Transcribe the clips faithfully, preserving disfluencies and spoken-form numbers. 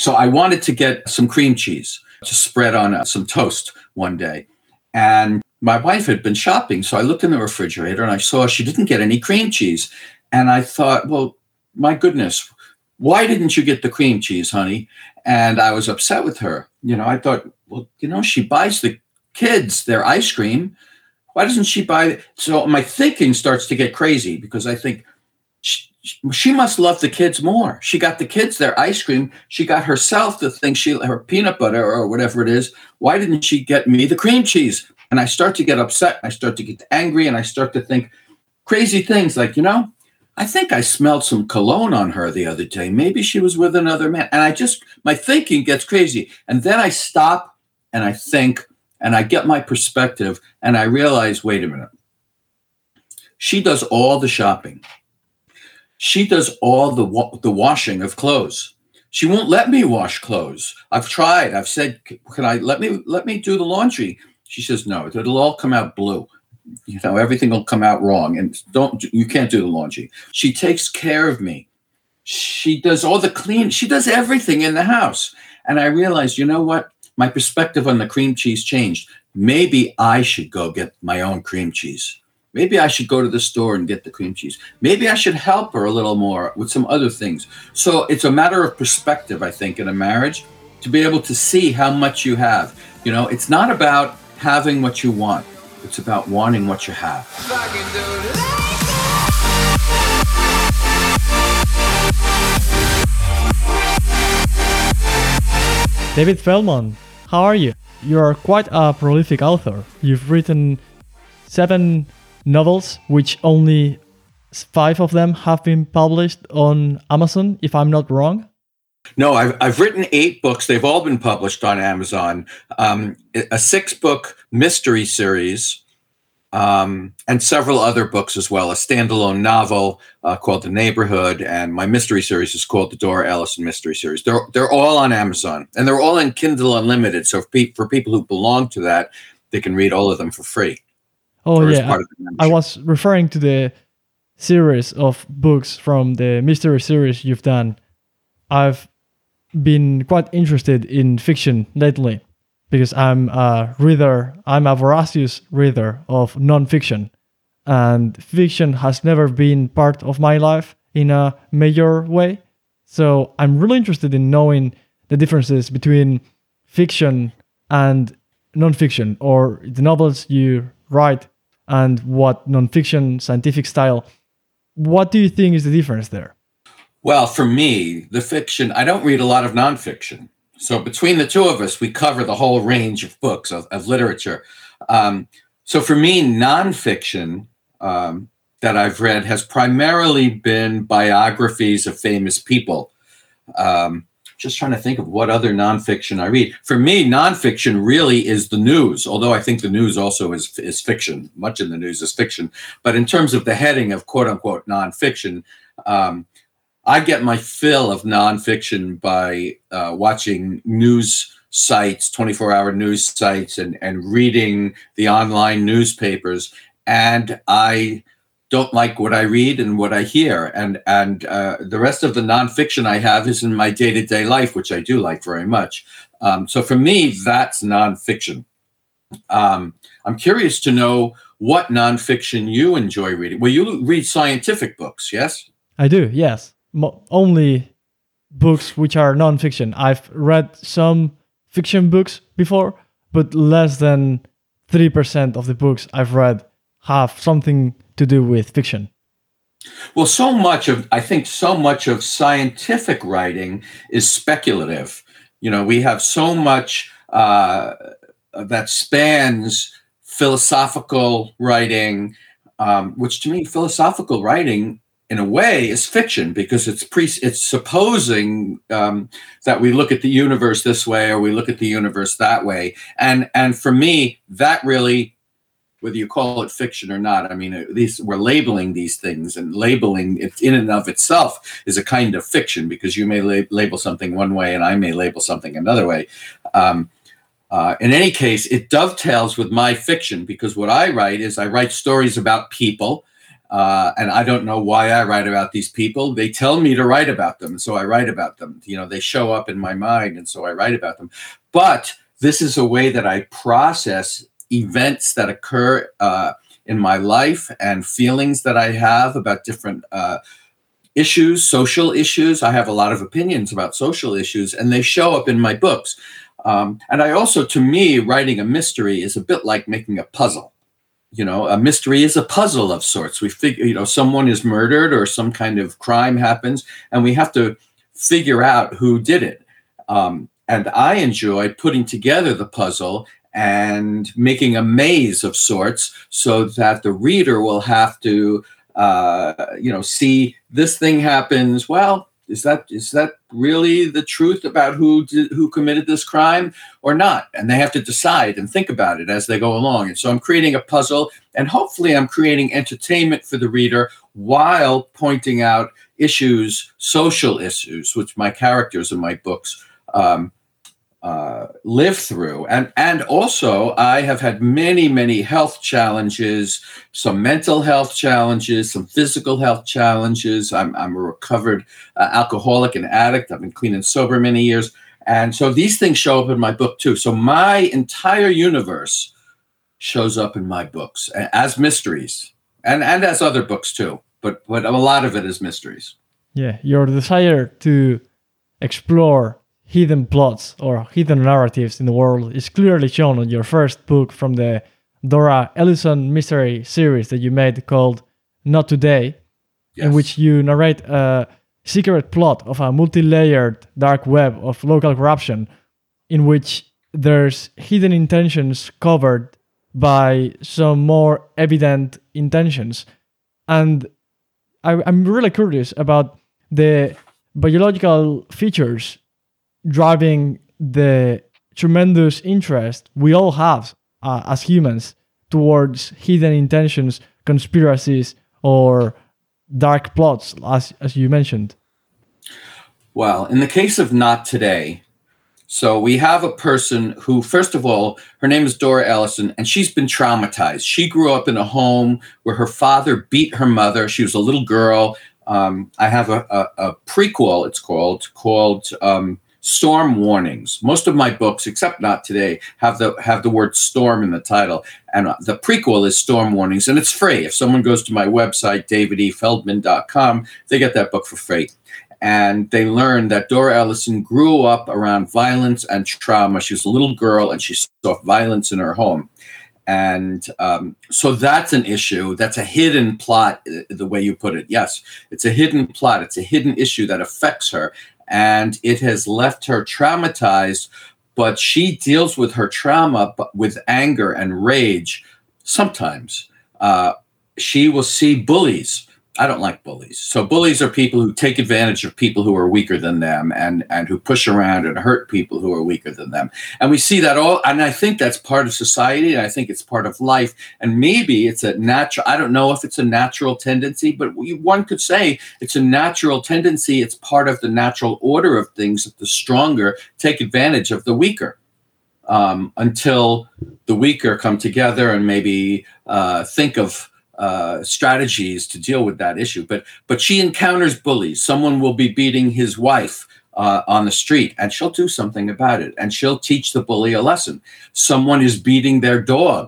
So I wanted to get some cream cheese to spread on uh, some toast one day. And my wife had been shopping. So I looked in the refrigerator and I saw she didn't get any cream cheese. And I thought, well, my goodness, why didn't you get the cream cheese, honey? And I was upset with her. You know, I thought, well, you know, she buys the kids their ice cream. Why doesn't she buy? So my thinking starts to get crazy because I think she, she must love the kids more. She got the kids their ice cream. She got herself the thing, she her peanut butter or whatever it is. Why didn't she get me the cream cheese? And I start to get upset. I start to get angry and I start to think crazy things like, you know, I think I smelled some cologne on her the other day. Maybe she was with another man. And I just, my thinking gets crazy. And then I stop and I think, and I get my perspective and I realize, wait a minute. She does all the shopping. She does all the wa- the washing of clothes. She won't let me wash clothes. I've tried. I've said, can I, let me, let me do the laundry? She says, no, it'll all come out blue. You know, everything will come out wrong and don't, you can't do the laundry. She takes care of me. She does all the clean. She does everything in the house. And I realized, you know what? My perspective on the cream cheese changed. Maybe I should go get my own cream cheese. Maybe I should go to the store and get the cream cheese. Maybe I should help her a little more with some other things. So it's a matter of perspective, I think, in a marriage, to be able to see how much you have. You know, it's not about having what you want. It's about wanting what you have. David Feldman, how are you? You are quite a prolific author. You've written seven novels, which only five of them have been published on Amazon, if I'm not wrong. No, I've I've written eight books. They've all been published on Amazon. Um, a six-book mystery series, um, and several other books as well. A standalone novel uh, called The Neighborhood, and my mystery series is called the Dora Ellison Mystery Series. They're they're all on Amazon, and they're all in Kindle Unlimited. So for, pe- for people who belong to that, they can read all of them for free. Oh yeah, I, I was referring to the series of books from the mystery series you've done. I've been quite interested in fiction lately because I'm a reader, I'm a voracious reader of nonfiction, and fiction has never been part of my life in a major way. So I'm really interested in knowing the differences between fiction and nonfiction, or the novels you write and what nonfiction scientific style. What do you think is the difference there? Well, for me, the fiction, I don't read a lot of nonfiction. So between the two of us, we cover the whole range of books, of, of literature. Um, so for me, nonfiction um, that I've read has primarily been biographies of famous people. Um, just trying to think of what other nonfiction I read. For me, nonfiction really is the news, although I think the news also is, is fiction. Much in the news is fiction. But in terms of the heading of quote unquote nonfiction, um, I get my fill of nonfiction by uh, watching news sites, twenty-four hour news sites, and, and reading the online newspapers. And I don't like what I read and what I hear. And and uh, the rest of the nonfiction I have is in my day-to-day life, which I do like very much. Um, so for me, that's nonfiction. Um, I'm curious to know what nonfiction you enjoy reading. Well, you read scientific books, yes? I do, yes. Mo- only books which are nonfiction. I've read some fiction books before, but less than three percent of the books I've read have something to do with fiction. Well, so much of, I think so much of scientific writing is speculative. You know, we have so much uh, that spans philosophical writing, um, which to me, philosophical writing in a way is fiction, because it's pre it's supposing um, that we look at the universe this way or we look at the universe that way. And and for me, that really, whether you call it fiction or not, I mean, these we're labeling these things, and labeling it in and of itself is a kind of fiction, because you may lab- label something one way and I may label something another way. Um, uh, in any case, it dovetails with my fiction, because what I write is I write stories about people. Uh, and I don't know why I write about these people. They tell me to write about them, so I write about them. You know, they show up in my mind, and so I write about them. But this is a way that I process events that occur uh, in my life and feelings that I have about different uh, issues, social issues. I have a lot of opinions about social issues, and they show up in my books. Um, and I also, to me, writing a mystery is a bit like making a puzzle. You know, a mystery is a puzzle of sorts. We figure, you know, someone is murdered or some kind of crime happens, and we have to figure out who did it. Um, and I enjoy putting together the puzzle and making a maze of sorts so that the reader will have to, uh, you know, see this thing happens. Well, is that is that really the truth about who did, who committed this crime or not? And they have to decide and think about it as they go along. And so I'm creating a puzzle, and hopefully I'm creating entertainment for the reader while pointing out issues, social issues, which my characters in my books um, uh, live through. And, and also I have had many, many health challenges, some mental health challenges, some physical health challenges. I'm, I'm a recovered uh, alcoholic and addict. I've been clean and sober many years. And so these things show up in my book too. So my entire universe shows up in my books as mysteries, and, and as other books too. But, but a lot of it is mysteries. Yeah, your desire to explore hidden plots or hidden narratives in the world is clearly shown on your first book from the Dora Ellison mystery series that you made called Not Today, yes. in which you narrate a secret plot of a multi-layered dark web of local corruption in which there's hidden intentions covered by some more evident intentions. And I, I'm really curious about the biological features driving the tremendous interest we all have uh, as humans towards hidden intentions, conspiracies, or dark plots, as as you mentioned. Well, in the case of Not Today, so we have a person who, first of all, her name is Dora Ellison, and she's been traumatized. She grew up in a home where her father beat her mother. She was a little girl. Um, I have a, a, a prequel, it's called, called um, Storm Warnings. Most of my books, except Not Today, have the have the word storm in the title. And the prequel is Storm Warnings, and it's free. If someone goes to my website, david e feldman dot com, they get that book for free. And they learn that Dora Ellison grew up around violence and trauma. She was a little girl, and she saw violence in her home. And um, so that's an issue. That's a hidden plot, the way you put it. Yes, it's a hidden plot. It's a hidden issue that affects her. And it has left her traumatized, but she deals with her trauma with anger and rage. Sometimes uh, she will see bullies. I don't like bullies. So bullies are people who take advantage of people who are weaker than them and, and who push around and hurt people who are weaker than them. And we see that all, and I think that's part of society, and I think it's part of life. And maybe it's a natural, I don't know if it's a natural tendency, but we, one could say it's a natural tendency. It's part of the natural order of things that the stronger take advantage of the weaker. Um, until the weaker come together and maybe uh, think of uh, strategies to deal with that issue. But but she encounters bullies. Someone will be beating his wife uh, on the street, and she'll do something about it, and she'll teach the bully a lesson. Someone is beating their dog,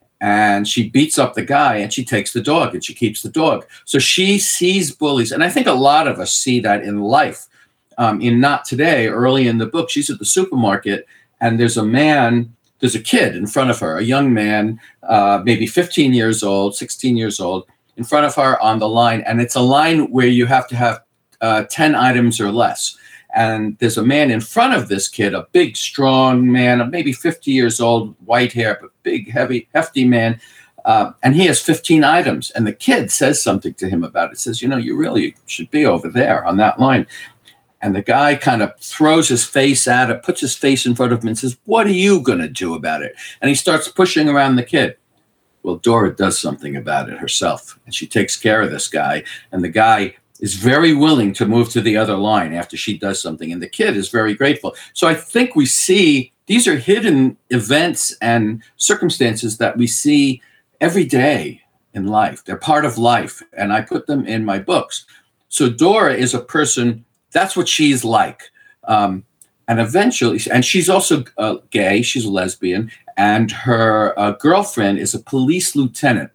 and she beats up the guy, and she takes the dog, and she keeps the dog. So she sees bullies, and I think a lot of us see that in life. Um, in Not Today, early in the book, she's at the supermarket, and there's a man, there's a kid in front of her, a young man, uh, maybe fifteen years old, sixteen years old, in front of her on the line. And it's a line where you have to have uh, ten items or less. And there's a man in front of this kid, a big, strong man, maybe fifty years old, white hair, but big, heavy, hefty man. Uh, and he has fifteen items. And the kid says something to him about it. Says, you know, you really should be over there on that line. And the guy kind of throws his face at it, puts his face in front of him and says, what are you going to do about it? And he starts pushing around the kid. Well, Dora does something about it herself. And she takes care of this guy. And the guy is very willing to move to the other line after she does something. And the kid is very grateful. So I think we see these are hidden events and circumstances that we see every day in life. They're part of life, and I put them in my books. So Dora is a person, that's what she's like. Um, and eventually, and she's also uh, gay, she's a lesbian, and her uh, girlfriend is a police lieutenant.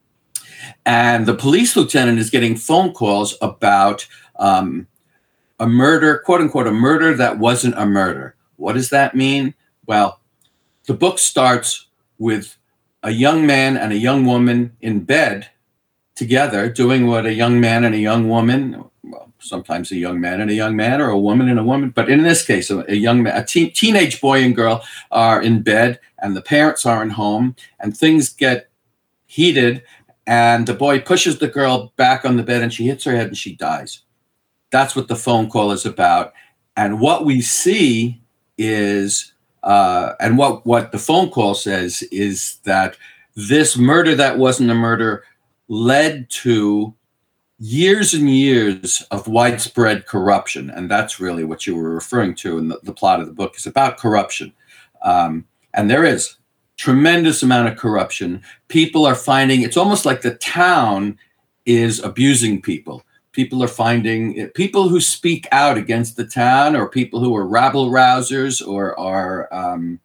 And the police lieutenant is getting phone calls about um, a murder, quote unquote, a murder that wasn't a murder. What does that mean? Well, the book starts with a young man and a young woman in bed together doing what a young man and a young woman, well, sometimes a young man and a young man, or a woman and a woman, but in this case, a, a young man, a teen, teenage boy and girl are in bed, and the parents aren't home, and things get heated, and the boy pushes the girl back on the bed, and she hits her head and she dies. That's what the phone call is about. And what we see is, uh, and what, what the phone call says is that this murder that wasn't a murder led to years and years of widespread corruption. And that's really what you were referring to. And the, the plot of the book is about corruption. Um, and there is tremendous amount of corruption. People are finding, it's almost like the town is abusing people. People are finding, people who speak out against the town, or people who are rabble rousers, or are, um,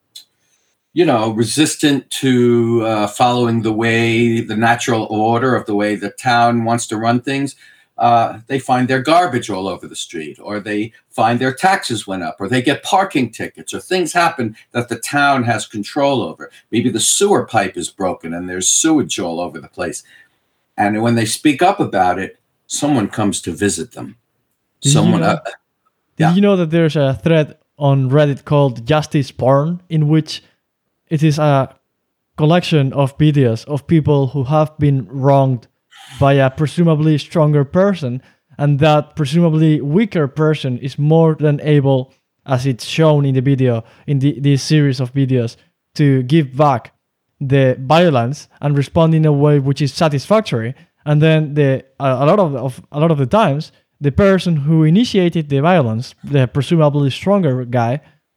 you know, resistant to uh, following the way, the natural order of the way the town wants to run things. Uh, they find their garbage all over the street, or they find their taxes went up, or they get parking tickets, or things happen that the town has control over. Maybe the sewer pipe is broken and there's sewage all over the place. And when they speak up about it, someone comes to visit them. Did someone, you know, uh, yeah. Did you know that there's a thread on Reddit called Justice Porn, in which it is a collection of videos of people who have been wronged by a presumably stronger person, and that presumably weaker person is more than able, as it's shown in the video, in the, this series of videos, to give back the violence and respond in a way which is satisfactory. And then the uh, a lot of, of a lot of the times, the person who initiated the violence, the presumably stronger guy,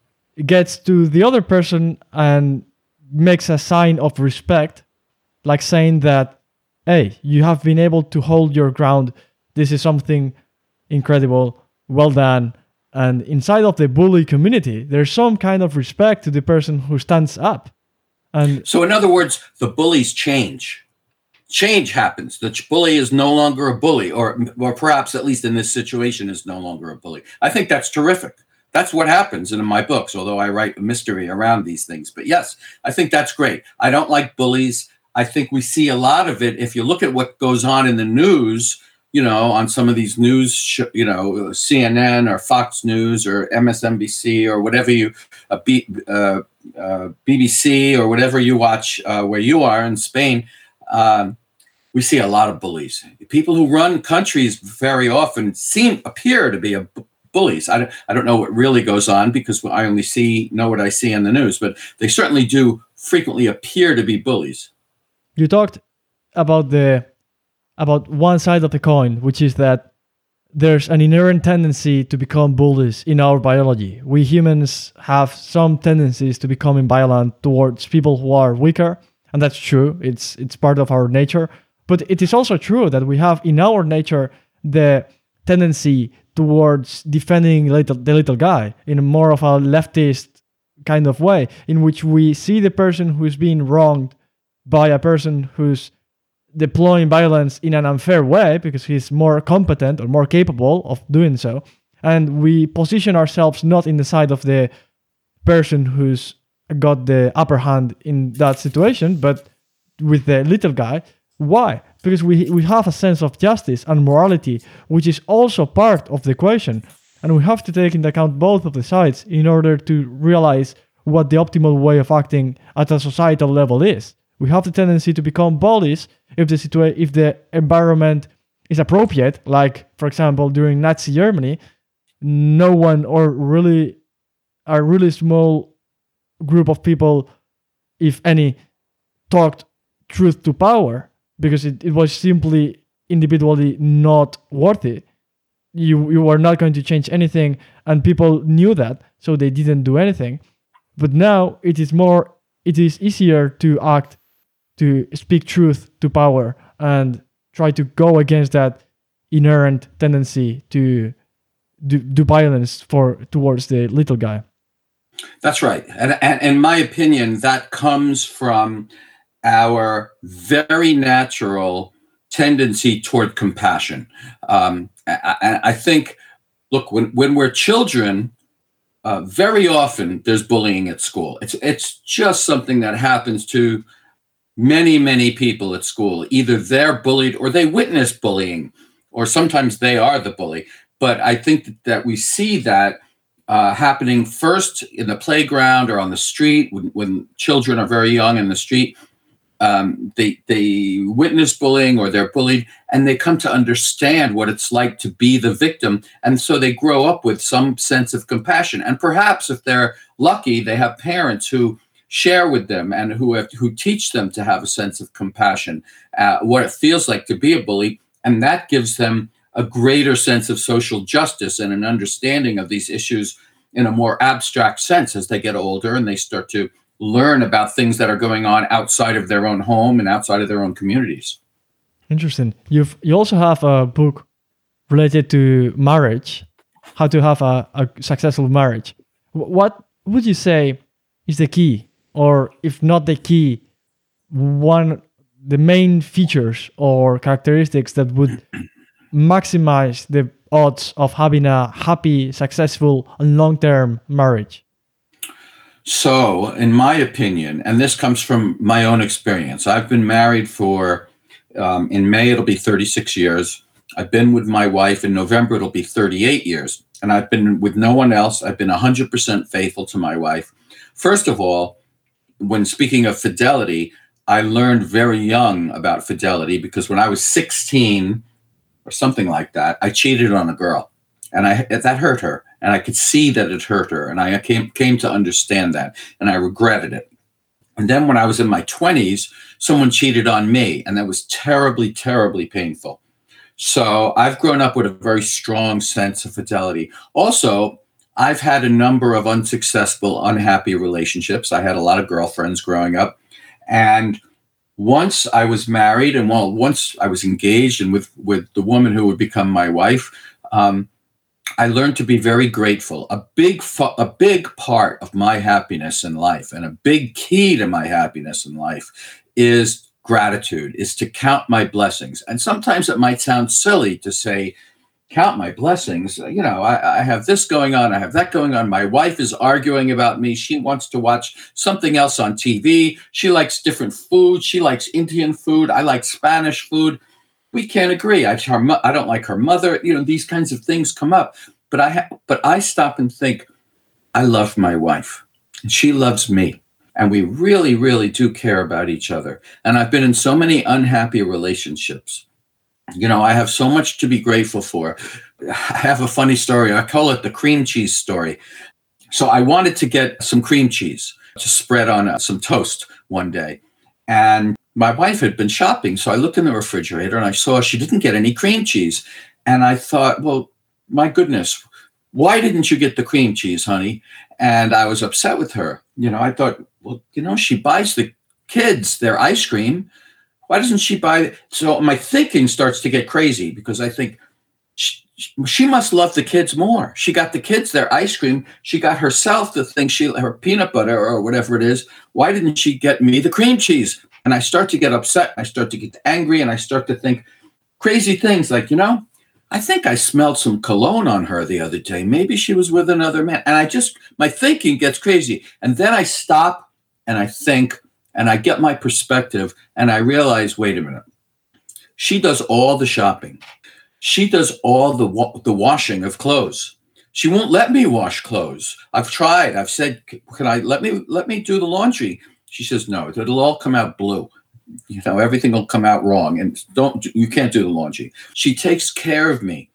gets to the other person and makes a sign of respect, like saying that, hey, you have been able to hold your ground. This is something incredible. Well done. And inside of the bully community, there's some kind of respect to the person who stands up. And so in other words, the bullies change. Change happens. The bully is no longer a bully, or, or perhaps at least in this situation is no longer a bully. I think that's terrific. That's what happens in my books, although I write a mystery around these things. But yes, I think that's great. I don't like bullies. I think we see a lot of it. If you look at what goes on in the news, you know, on some of these news, sh- you know, C N N or Fox News or M S N B C or whatever you, uh, B, uh, uh, B B C or whatever you watch uh, where you are in Spain, um, we see a lot of bullies. People who run countries very often seem, appear to be a b- bullies. I don't, I don't know what really goes on because I only see, know what I see in the news, but they certainly do frequently appear to be bullies. You talked about the about one side of the coin, which is that there's an inherent tendency to become bullies in our biology. We humans have some tendencies to becoming violent towards people who are weaker, and that's true. It's it's part of our nature. But it is also true that we have in our nature the tendency towards defending little, the little guy in more of a leftist kind of way, in which we see the person who's being wronged by a person who's deploying violence in an unfair way because he's more competent or more capable of doing so. And we position ourselves not in the side of the person who's got the upper hand in that situation, but with the little guy. Why? Because we we have a sense of justice and morality, which is also part of the equation. And we have to take into account both of the sides in order to realize what the optimal way of acting at a societal level is. We have the tendency to become bullies if the situa- if the environment is appropriate, like, for example, during Nazi Germany, no one or really a really small group of people, if any, talked truth to power because it, it was simply individually not worthy. You you were not going to change anything, and people knew that, so they didn't do anything. But now it is more, it is easier to act, to speak truth to power and try to go against that inherent tendency to do, do violence for towards the little guy. That's right. And, and in my opinion, that comes from our very natural tendency toward compassion. Um, I, I think, look, when, when we're children, uh, very often there's bullying at school. It's, it's just something that happens to many, many people at school. Either they're bullied or they witness bullying, or sometimes they are the bully. But I think that, that we see that uh, happening first in the playground or on the street when, when children are very young in the street. Um, they they witness bullying or they're bullied, and they come to understand what it's like to be the victim. And so they grow up with some sense of compassion. And perhaps if they're lucky, they have parents who share with them and who have, who teach them to have a sense of compassion, uh, what it feels like to be a bully. And that gives them a greater sense of social justice and an understanding of these issues in a more abstract sense as they get older and they start to learn about things that are going on outside of their own home and outside of their own communities. Interesting. You've you also have a book related to marriage, how to have a, a successful marriage. What would you say is the key, or if not the key, one the main features or characteristics that would maximize the odds of having a happy, successful, and long-term marriage? So, in my opinion, and this comes from my own experience, I've been married for, um, in May, it'll be thirty-six years. I've been with my wife in November, it'll be thirty-eight years. And I've been with no one else. I've been one hundred percent faithful to my wife. First of all, when speaking of fidelity, I learned very young about fidelity because when I was sixteen or something like that, I cheated on a girl. And I that hurt her. And I could see that it hurt her. And I came, came to understand that. And I regretted it. And then when I was in my twenties, someone cheated on me. And that was terribly, terribly painful. So I've grown up with a very strong sense of fidelity. Also, I've had a number of unsuccessful, unhappy relationships. I had a lot of girlfriends growing up. And once I was married, and well, once I was engaged and with, with the woman who would become my wife, um, I learned to be very grateful. A big, fu- a big part of my happiness in life, and a big key to my happiness in life, is gratitude, is to count my blessings. And sometimes it might sound silly to say, count my blessings. You know, I, I have this going on. I have that going on. My wife is arguing about me. She wants to watch something else on T V. She likes different food. She likes Indian food. I like Spanish food. We can't agree. I, her, I don't like her mother. You know, these kinds of things come up. But I, ha- but I stop and think, I love my wife, and she loves me. And we really, really do care about each other. And I've been in so many unhappy relationships. You know, I have so much to be grateful for. I have a funny story. I call it the cream cheese story. So I wanted to get some cream cheese to spread on uh, some toast one day. And my wife had been shopping. So I looked in the refrigerator and I saw she didn't get any cream cheese. And I thought, well, my goodness, why didn't you get the cream cheese, honey? And I was upset with her. You know, I thought, well, you know, she buys the kids their ice cream. Why doesn't she buy it? So my thinking starts to get crazy because I think she, she must love the kids more. She got the kids their ice cream. She got herself the thing, she her peanut butter or whatever it is. Why didn't she get me the cream cheese? And I start to get upset. I start to get angry, and I start to think crazy things like, you know, I think I smelled some cologne on her the other day. Maybe she was with another man. And I just, my thinking gets crazy. And then I stop and I think, and I get my perspective, and I realize, wait a minute. She does all the shopping. She does all the wa- the washing of clothes. She won't let me wash clothes. I've tried. I've said, can I, let me, let me do the laundry? She says, no, it'll all come out blue. You know, everything will come out wrong, and don't, you can't do the laundry. She takes care of me.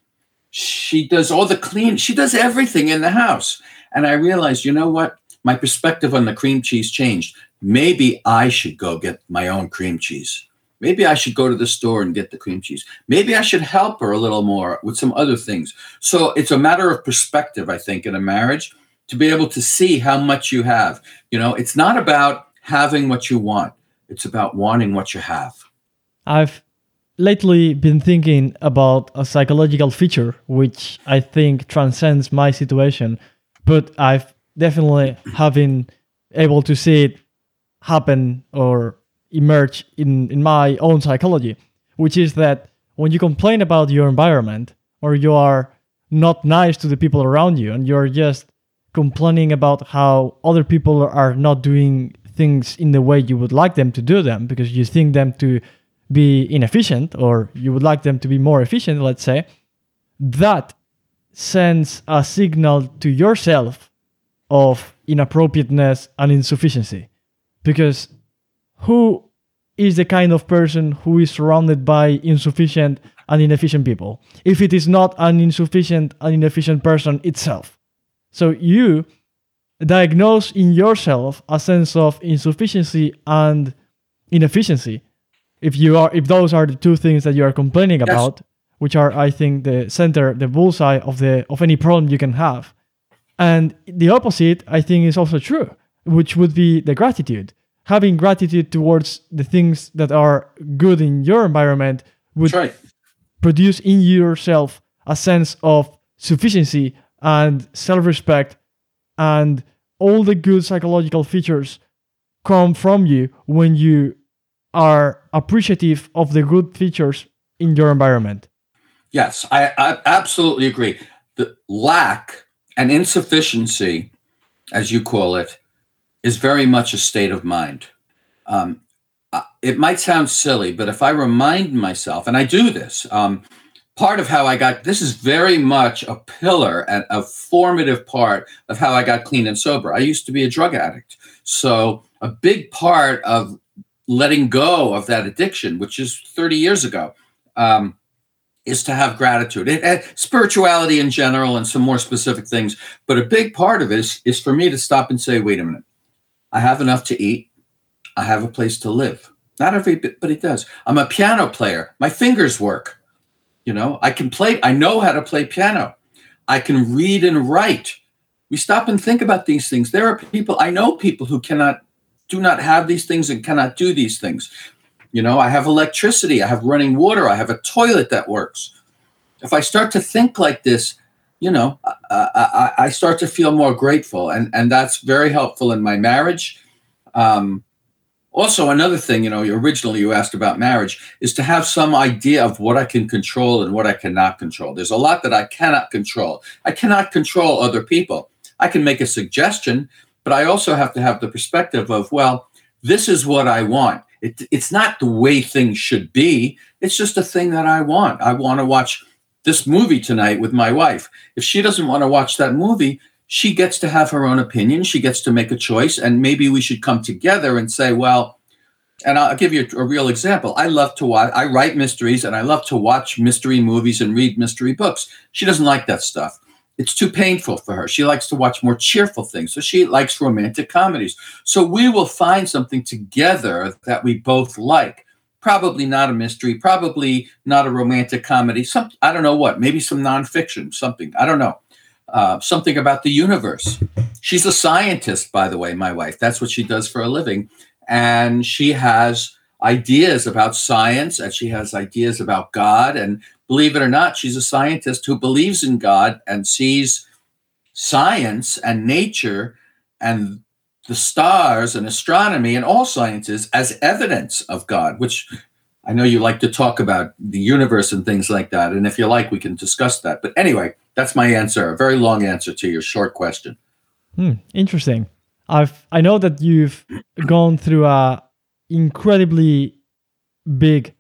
She does all the clean. She does everything in the house. And I realized, you know what? My perspective on the cream cheese changed. Maybe I should go get my own cream cheese. Maybe I should go to the store and get the cream cheese. Maybe I should help her a little more with some other things. So it's a matter of perspective, I think, in a marriage, to be able to see how much you have. You know, it's not about having what you want. It's about wanting what you have. I've lately been thinking about a psychological feature which I think transcends my situation, but I've definitely have been able to see it happen or emerge in, in my own psychology, which is that when you complain about your environment or you are not nice to the people around you and you're just complaining about how other people are not doing things in the way you would like them to do them because you think them to be inefficient or you would like them to be more efficient, let's say, that sends a signal to yourself of inappropriateness and insufficiency. Because who is the kind of person who is surrounded by insufficient and inefficient people if it is not an insufficient and inefficient person itself? So you diagnose in yourself a sense of insufficiency and inefficiency. If you are, if those are the two things that you are complaining yes. about, which are, I think, the center, the bullseye of the of any problem you can have. And the opposite, I think, is also true, which would be the gratitude. Having gratitude towards the things that are good in your environment would right. produce in yourself a sense of sufficiency and self-respect, and all the good psychological features come from you when you are appreciative of the good features in your environment. Yes, I, I absolutely agree. The lack and insufficiency, as you call it, is very much a state of mind. Um, it might sound silly, but if I remind myself, and I do this, um, part of how I got, this is very much a pillar and a formative part of how I got clean and sober. I used to be a drug addict. So a big part of letting go of that addiction, which is thirty years ago, um, is to have gratitude. It, it, spirituality in general and some more specific things. But a big part of it is, is for me to stop and say, wait a minute, I have enough to eat. I have a place to live. Not everybody does. I'm a piano player. My fingers work. You know, I can play. I know how to play piano. I can read and write. We stop and think about these things. There are people, I know people who cannot do not have these things and cannot do these things. You know, I have electricity, I have running water, I have a toilet that works. If I start to think like this, you know, I, I, I start to feel more grateful, and, and that's very helpful in my marriage. Um, also, another thing, you know, originally you asked about marriage, is to have some idea of what I can control and what I cannot control. There's a lot that I cannot control. I cannot control other people. I can make a suggestion, but I also have to have the perspective of, well, this is what I want. It, it's not the way things should be. It's just a thing that I want. I want to watch this movie tonight with my wife. If she doesn't want to watch that movie, she gets to have her own opinion. She gets to make a choice. And maybe we should come together and say, well, and I'll give you a, a real example. I love to watch, I write mysteries and I love to watch mystery movies and read mystery books. She doesn't like that stuff. It's too painful for her. She likes to watch more cheerful things. So she likes romantic comedies. So we will find something together that we both like. Probably not a mystery, probably not a romantic comedy. Some, I don't know what, maybe some nonfiction, something, I don't know. Uh, something about the universe. She's a scientist, by the way, my wife. That's what she does for a living. And she has ideas about science, and she has ideas about God. And believe it or not, she's a scientist who believes in God and sees science and nature and the stars and astronomy and all sciences as evidence of God, which I know you like to talk about the universe and things like that. And if you like, we can discuss that. But anyway, that's my answer. A very long answer to your short question. Hmm, interesting. I've I know that you've gone through a incredibly big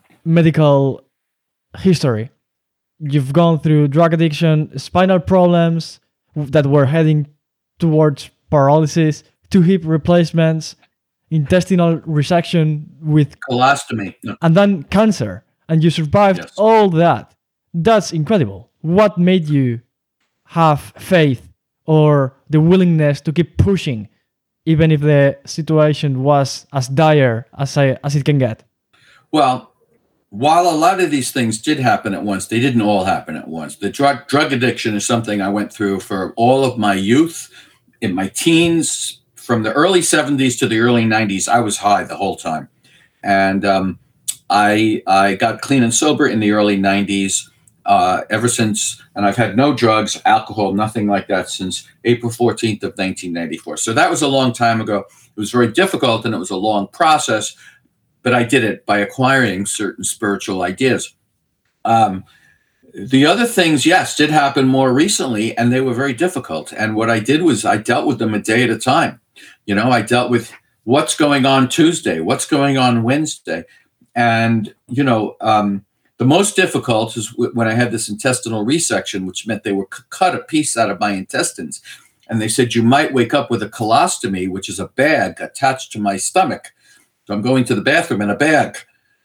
medical history. You've gone through drug addiction, spinal problems that were heading towards paralysis, two hip replacements, intestinal resection with colostomy, no. and then cancer, and you survived yes. all that. That's incredible. What made you have faith or the willingness to keep pushing, even if the situation was as dire as I, as it can get? Well, while a lot of these things did happen at once, they didn't all happen at once. The drug drug addiction is something I went through for all of my youth, in my teens, from the early seventies to the early nineties. I was high the whole time. And um, I I got clean and sober in the early nineties. Uh, ever since, and I've had no drugs, alcohol, nothing like that since April fourteenth of nineteen ninety-four. So that was a long time ago. It was very difficult and it was a long process, but I did it by acquiring certain spiritual ideas. Um, the other things, yes, did happen more recently, and they were very difficult. And what I did was I dealt with them a day at a time. You know, I dealt with what's going on Tuesday, what's going on Wednesday. And, you know, um, the most difficult is when I had this intestinal resection, which meant they were c- cut a piece out of my intestines. And they said, you might wake up with a colostomy, which is a bag attached to my stomach. So I'm going to the bathroom in a bag.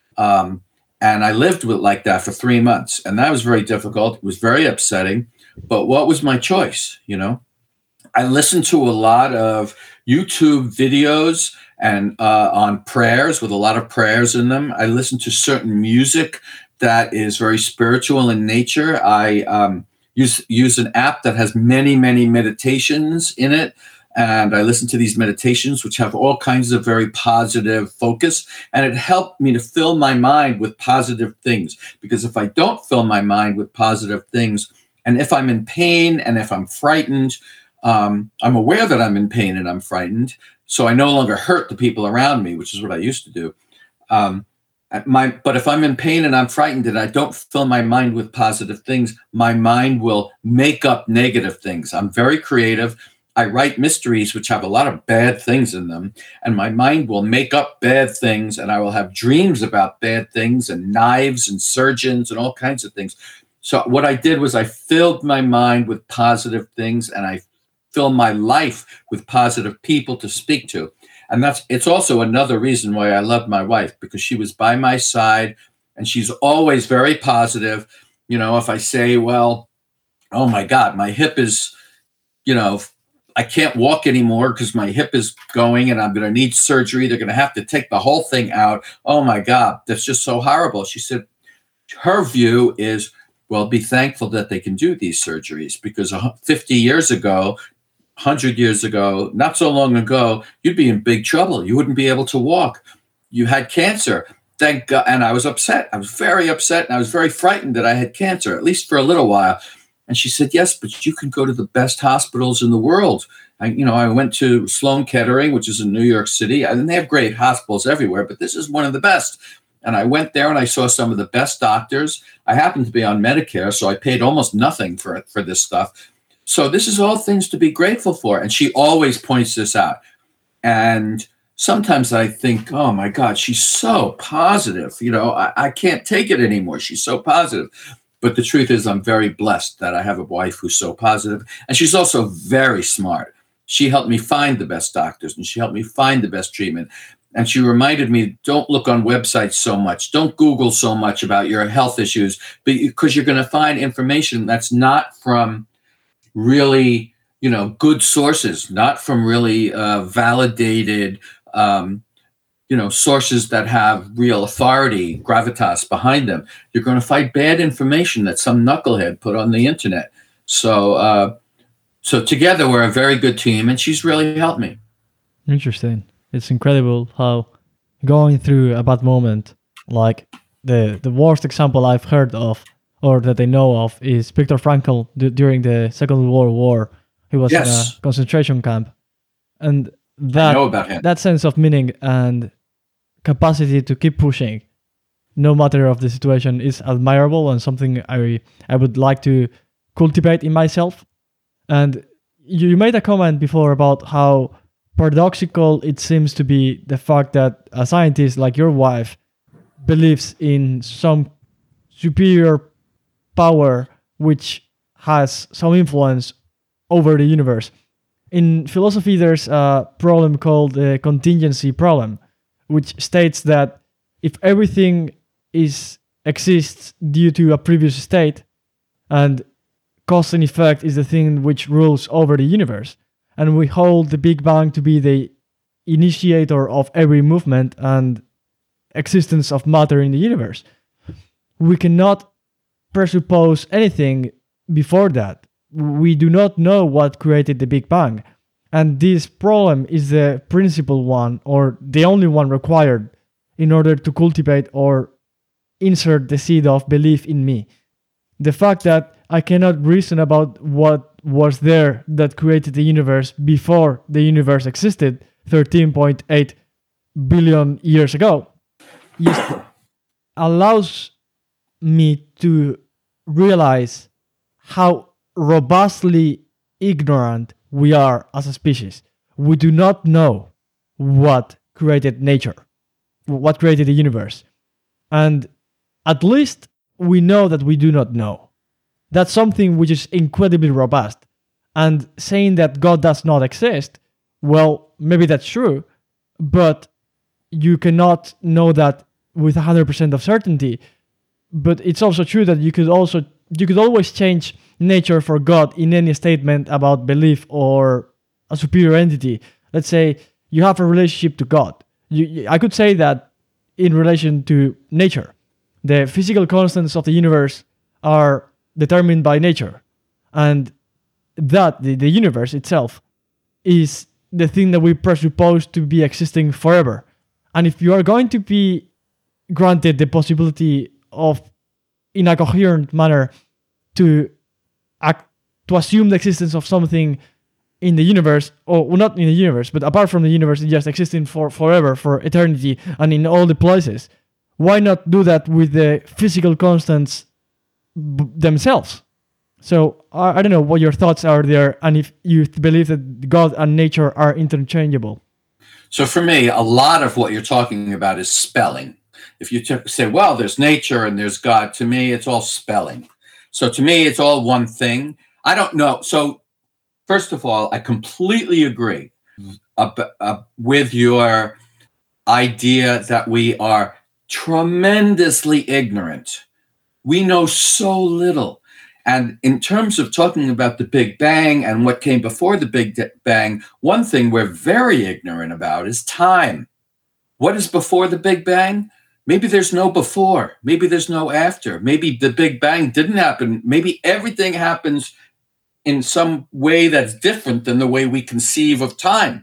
Um, and I lived with like that for three months. And that was very difficult. It was very upsetting. But what was my choice? You know, I listened to a lot of YouTube videos and uh, on prayers with a lot of prayers in them. I listened to certain music that is very spiritual in nature. I um, use use an app that has many, many meditations in it. And I listen to these meditations, which have all kinds of very positive focus. And it helped me to fill my mind with positive things. Because if I don't fill my mind with positive things, and if I'm in pain and if I'm frightened, um, I'm aware that I'm in pain and I'm frightened. So I no longer hurt the people around me, which is what I used to do. Um, My, but if I'm in pain and I'm frightened and I don't fill my mind with positive things, my mind will make up negative things. I'm very creative. I write mysteries which have a lot of bad things in them, and my mind will make up bad things, and I will have dreams about bad things and knives and surgeons and all kinds of things. So what I did was I filled my mind with positive things, and I filled my life with positive people to speak to. And that's, it's also another reason why I love my wife, because she was by my side and she's always very positive. You know, if I say, well, oh my God, my hip is, you know, I can't walk anymore because my hip is going and I'm going to need surgery. They're going to have to take the whole thing out. Oh my God, that's just so horrible. She said, her view is, well, be thankful that they can do these surgeries, because fifty years ago, one hundred years ago, not so long ago, you'd be in big trouble. You wouldn't be able to walk. You had cancer. Thank God. And I was upset. I was very upset. And I was very frightened that I had cancer, at least for a little while. And she said, yes, but you can go to the best hospitals in the world. I, you know, I went to Sloan Kettering, which is in New York City, and they have great hospitals everywhere, but this is one of the best. And I went there and I saw some of the best doctors. I happened to be on Medicare, so I paid almost nothing for, for this stuff. So this is all things to be grateful for. And she always points this out. And sometimes I think, oh my God, she's so positive. You know, I, I can't take it anymore. She's so positive. But the truth is, I'm very blessed that I have a wife who's so positive. And she's also very smart. She helped me find the best doctors and she helped me find the best treatment. And she reminded me, don't look on websites so much. Don't Google so much about your health issues, because you're going to find information that's not from really, you know, good sources, not from really uh, validated, um, you know, sources that have real authority, gravitas behind them. You're going to find bad information that some knucklehead put on the internet. So, uh, so together we're a very good team, and she's really helped me. Interesting. It's incredible how going through a bad moment, like the the worst example I've heard of, or that I know of, is Viktor Frankl d- during the Second World War. He was yes. in a concentration camp. And that, I know about him. That sense of meaning and capacity to keep pushing, no matter of the situation, is admirable and something I I would like to cultivate in myself. And you made a comment before about how paradoxical it seems to be the fact that a scientist like your wife believes in some superior power which has some influence over the universe. In philosophy, there's a problem called the contingency problem, which states that if everything is exists due to a previous state, and cause and effect is the thing which rules over the universe, and we hold the Big Bang to be the initiator of every movement and existence of matter in the universe, we cannot presuppose anything before that. We do not know what created the Big Bang. And this problem is the principal one, or the only one required in order to cultivate or insert the seed of belief in me. The fact that I cannot reason about what was there that created the universe before the universe existed thirteen point eight billion years ago just allows me to realize how robustly ignorant we are as a species. We do not know what created nature, what created the universe. And at least we know that we do not know. That's something which is incredibly robust. And saying that God does not exist, well, maybe that's true, but you cannot know that with one hundred percent of certainty. But it's also true that you could also you could always change nature for God in any statement about belief or a superior entity. Let's say you have a relationship to God. You, I could say that in relation to nature. The physical constants of the universe are determined by nature. And that, the, the universe itself, is the thing that we presuppose to be existing forever. And if you are going to be granted the possibility of, in a coherent manner, to act, to assume the existence of something in the universe, or well, not in the universe, but apart from the universe, just existing for forever, for eternity, and in all the places, why not do that with the physical constants b- themselves? So I, I don't know what your thoughts are there, and if you believe that God and nature are interchangeable. So for me, a lot of what you're talking about is spelling. If you t- say, well, there's nature and there's God, to me, it's all spelling. So to me, it's all one thing. I don't know. So first of all, I completely agree uh, uh, with your idea that we are tremendously ignorant. We know so little. And in terms of talking about the Big Bang and what came before the Big Bang, one thing we're very ignorant about is time. What is before the Big Bang? Maybe there's no before. Maybe there's no after. Maybe the Big Bang didn't happen. Maybe everything happens in some way that's different than the way we conceive of time.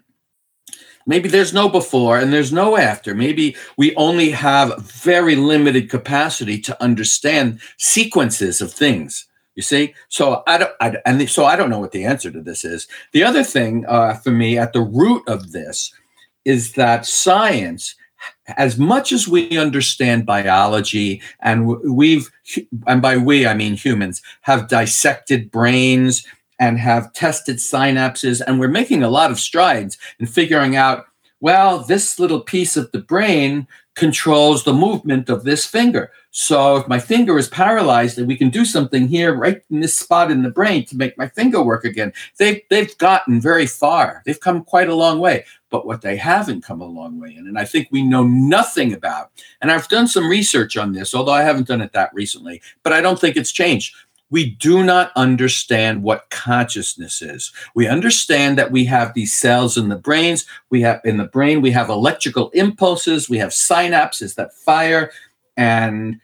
Maybe there's no before and there's no after. Maybe we only have very limited capacity to understand sequences of things. You see, so I don't, I, and so I don't know what the answer to this is. The other thing uh, for me at the root of this is that science, as much as we understand biology, and we've, and by we I mean humans, have dissected brains and have tested synapses, and we're making a lot of strides in figuring out, well, this little piece of the brain controls the movement of this finger. So if my finger is paralyzed, and we can do something here right in this spot in the brain to make my finger work again. They've, they've gotten very far. They've come quite a long way. But what they haven't come a long way in, and I think we know nothing about, and I've done some research on this, although I haven't done it that recently, but I don't think it's changed. We do not understand what consciousness is. We understand that we have these cells in the brains. We have in the brain, we have electrical impulses. We have synapses that fire, and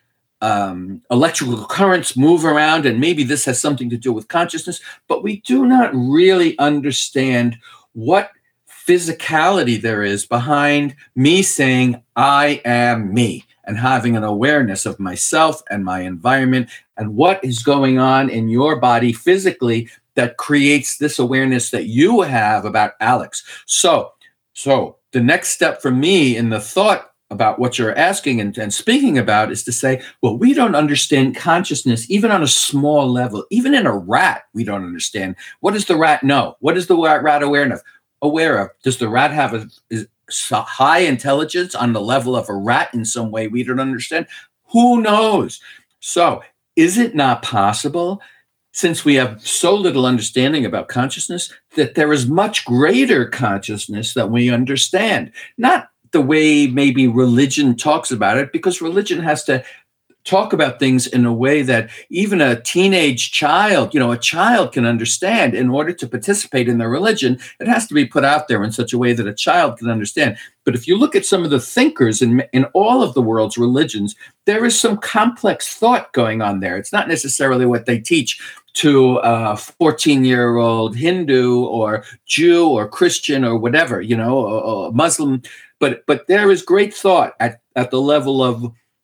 um, electrical currents move around. And maybe this has something to do with consciousness, but we do not really understand what physicality there is behind me saying, I am me, and having an awareness of myself and my environment and what is going on in your body physically that creates this awareness that you have about Alex. So, so the next step for me in the thought about what you're asking and, and speaking about is to say, well, we don't understand consciousness even on a small level. Even in a rat, we don't understand. What does the rat know? What is the rat aware of? Aware of? Does the rat have a is, high intelligence on the level of a rat in some way we don't understand? Who knows? So is it not possible, since we have so little understanding about consciousness, that there is much greater consciousness that we understand? Not the way maybe religion talks about it, because religion has to talk about things in a way that even a teenage child, you know, a child can understand. In order to participate in the religion, it has to be put out there in such a way that a child can understand. But if you look at some of the thinkers in, in all of the world's religions, there is some complex thought going on there. It's not necessarily what they teach to a fourteen-year-old Hindu or Jew or Christian or whatever, you know, or, or Muslim. But but there is great thought at, at the level of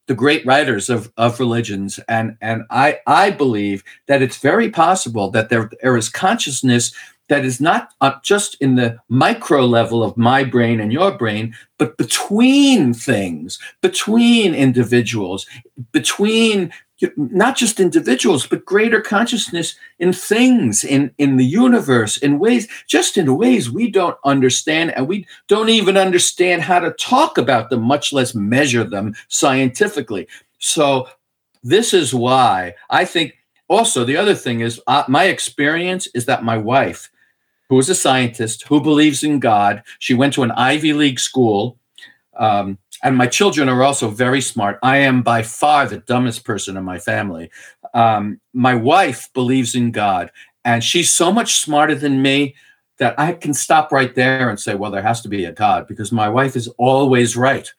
the great writers of, of religions. And, and I, I believe that it's very possible that there, there is consciousness that is not just in the micro level of my brain and your brain, but between things, between individuals, between not just individuals, but greater consciousness in things, in, in the universe, in ways, just in ways we don't understand, and we don't even understand how to talk about them, much less measure them scientifically. So this is why I think also the other thing is uh, my experience is that my wife, who is a scientist, who believes in God. She went to an Ivy League school. Um, and my children are also very smart. I am by far the dumbest person in my family. Um, my wife believes in God, and she's so much smarter than me that I can stop right there and say, well, there has to be a God, because my wife is always right.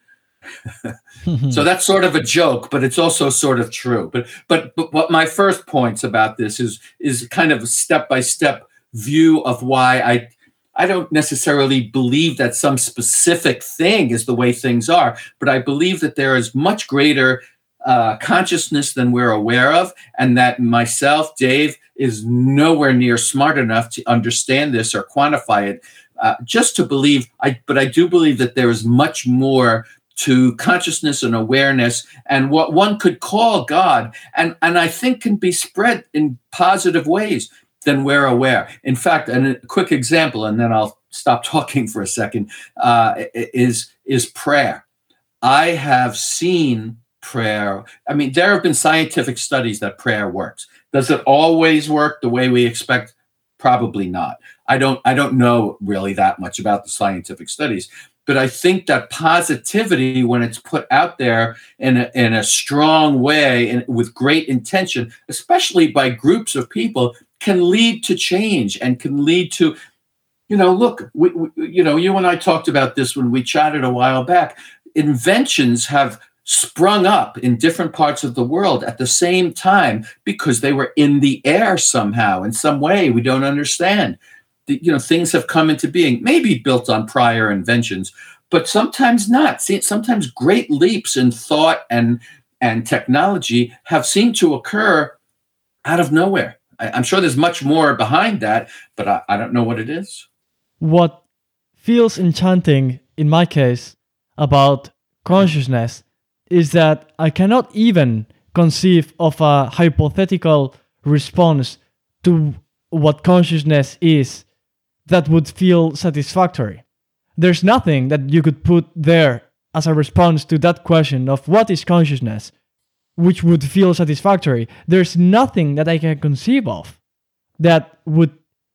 So that's sort of a joke, but it's also sort of true. But, but, but what my first points about this is, is kind of a step-by-step view of why I I don't necessarily believe that some specific thing is the way things are, but I believe that there is much greater uh, consciousness than we're aware of, and that myself, Dave, is nowhere near smart enough to understand this or quantify it. Uh, just to believe, I but I do believe that there is much more to consciousness and awareness, and what one could call God, and and I think can be spread in positive ways than we're aware. In fact, and a quick example, and then I'll stop talking for a second, uh, is, is prayer. I have seen prayer. I mean, there have been scientific studies that prayer works. Does it always work the way we expect? Probably not. I don't, I don't know really that much about the scientific studies, but I think that positivity, when it's put out there in a, in a strong way and with great intention, especially by groups of people, can lead to change and can lead to, you know, look, we, we, you know, you and I talked about this when we chatted a while back. Inventions have sprung up in different parts of the world at the same time because they were in the air somehow, in some way we don't understand. The, you know, things have come into being, maybe built on prior inventions, but sometimes not. See, sometimes great leaps in thought and and technology have seemed to occur out of nowhere. I'm sure there's much more behind that, but I, I don't know what it is. What feels enchanting in my case about consciousness is that I cannot even conceive of a hypothetical response to what consciousness is that would feel satisfactory. There's nothing that you could put there as a response to that question of what is consciousness, which would feel satisfactory. There's nothing that I can conceive of that would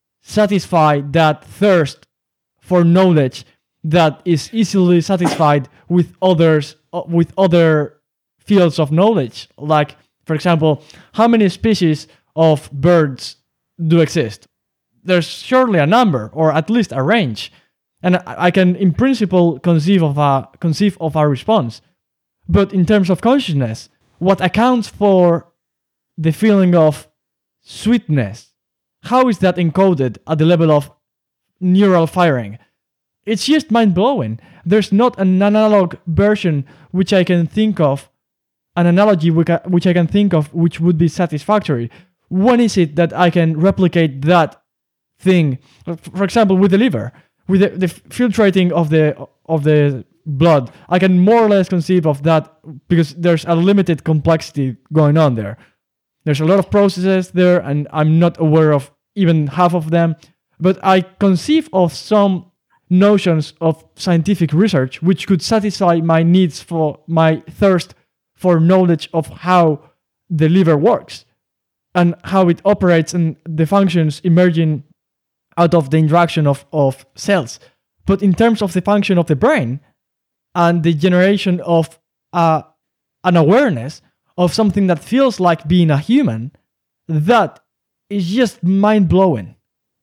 satisfy that thirst for knowledge that is easily satisfied with others, with other fields of knowledge. Like, for example, how many species of birds do exist? There's surely a number, or at least a range. And I can, in principle, conceive of a conceive of a response. But in terms of consciousness, what accounts for the feeling of sweetness? How is that encoded at the level of neural firing? It's just mind-blowing. There's not an analog version which I can think of, an analogy which I can think of which would be satisfactory. When is it that I can replicate that thing? For example, with the liver, with the, the filtrating of the of the blood, I can more or less conceive of that because there's a limited complexity going on there. There's a lot of processes there, and I'm not aware of even half of them. But I conceive of some notions of scientific research which could satisfy my needs for my thirst for knowledge of how the liver works and how it operates and the functions emerging out of the interaction of, of cells. But in terms of the function of the brain and the generation of uh, an awareness of something that feels like being a human, that is just mind-blowing.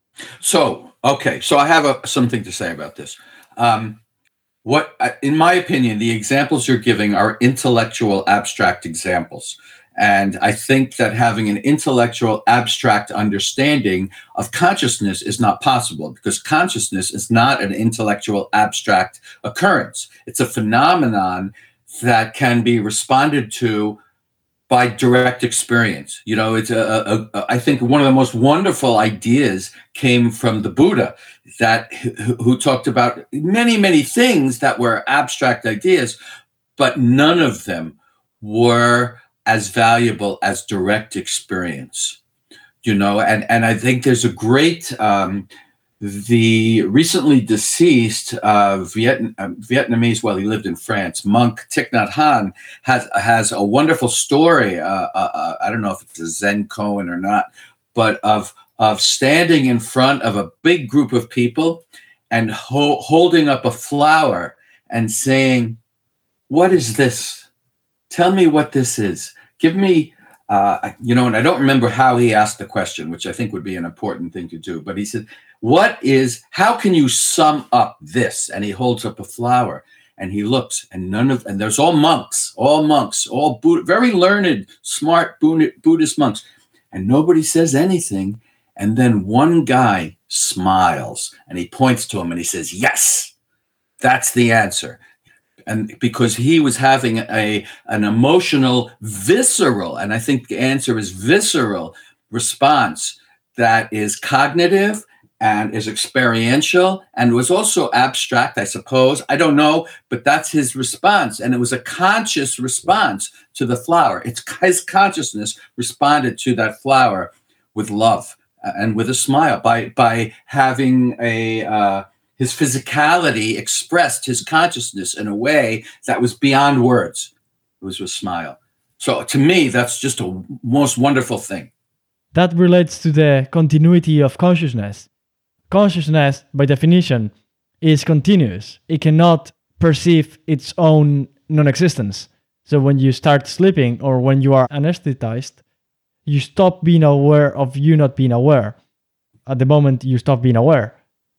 So, okay, so I have a, something to say about this. Um, what, in my opinion, the examples you're giving are intellectual abstract examples. And I think that having an intellectual abstract understanding of consciousness is not possible, because consciousness is not an intellectual abstract occurrence. It's a phenomenon that can be responded to by direct experience. You know, it's a, a, a, I think one of the most wonderful ideas came from the Buddha, that who, who talked about many, many things that were abstract ideas, but none of them were as valuable as direct experience. You know, and, and I think there's a great, um, the recently deceased uh, Viet- uh, Vietnamese, well, he lived in France, monk Thich Nhat Hanh has has a wonderful story. Uh, uh, uh, I don't know if it's a Zen koan or not, but of of standing in front of a big group of people and ho- holding up a flower and saying, "What is this? Tell me what this is. Give me." Uh, you know, and I don't remember how he asked the question, which I think would be an important thing to do. But he said, what is, how can you sum up this? And he holds up a flower and he looks, and none of, and there's all monks, all monks, all Buddha, very learned, smart Buddhist monks. And nobody says anything. And then one guy smiles and he points to him and he says, yes, that's the answer. And because he was having a an emotional, visceral, and I think the answer is visceral response that is cognitive and is experiential and was also abstract, I suppose. I don't know, but that's his response. And it was a conscious response to the flower. It's his consciousness responded to that flower with love and with a smile by by having a uh, his physicality expressed his consciousness in a way that was beyond words. It was a smile. So to me, that's just a most wonderful thing. That relates to the continuity of consciousness. Consciousness, by definition, is continuous. It cannot perceive its own non-existence. So when you start sleeping or when you are anesthetized, you stop being aware of you not being aware. At the moment you stop being aware.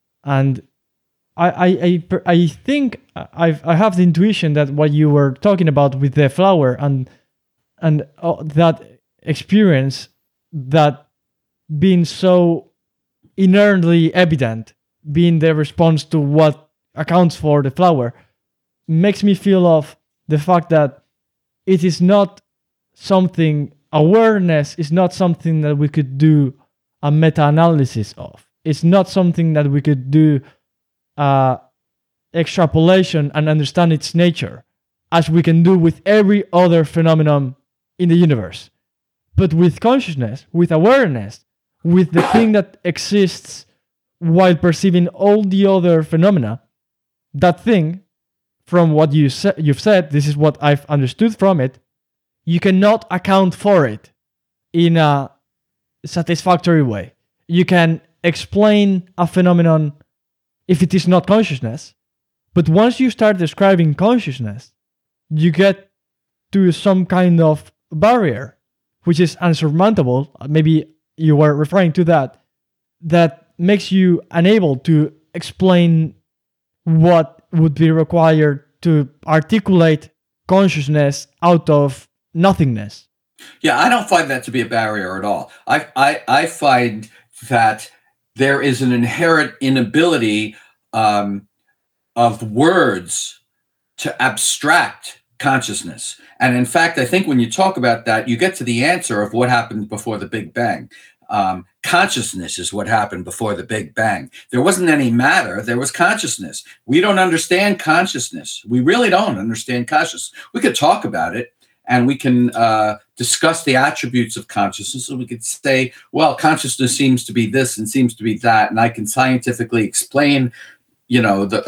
And I, I, I, I think I've, I have the intuition that what you were talking about with the flower and and uh, that experience, that being so inherently evident, being the response to what accounts for the flower, makes me feel of the fact that it is not something, awareness is not something that we could do a meta-analysis of. It's not something that we could do uh, extrapolation and understand its nature, as we can do with every other phenomenon in the universe. But with consciousness, with awareness, with the thing that exists while perceiving all the other phenomena, that thing, from what you sa- you've said, this is what I've understood from it, you cannot account for it in a satisfactory way. You can explain a phenomenon if it is not consciousness, but once you start describing consciousness, you get to some kind of barrier, which is unsurmountable. Maybe you were referring to that, that makes you unable to explain what would be required to articulate consciousness out of nothingness. Yeah, I don't find that to be a barrier at all. I, I, I find that there is an inherent inability um, of words to abstract consciousness. And in fact, I think when you talk about that, you get to the answer of what happened before the Big Bang. Um, consciousness is what happened before the Big Bang. There wasn't any matter, there was consciousness. We don't understand consciousness. We really don't understand consciousness. We could talk about it, and we can uh, discuss the attributes of consciousness. And we could say, well, consciousness seems to be this and seems to be that. And I can scientifically explain, you know, the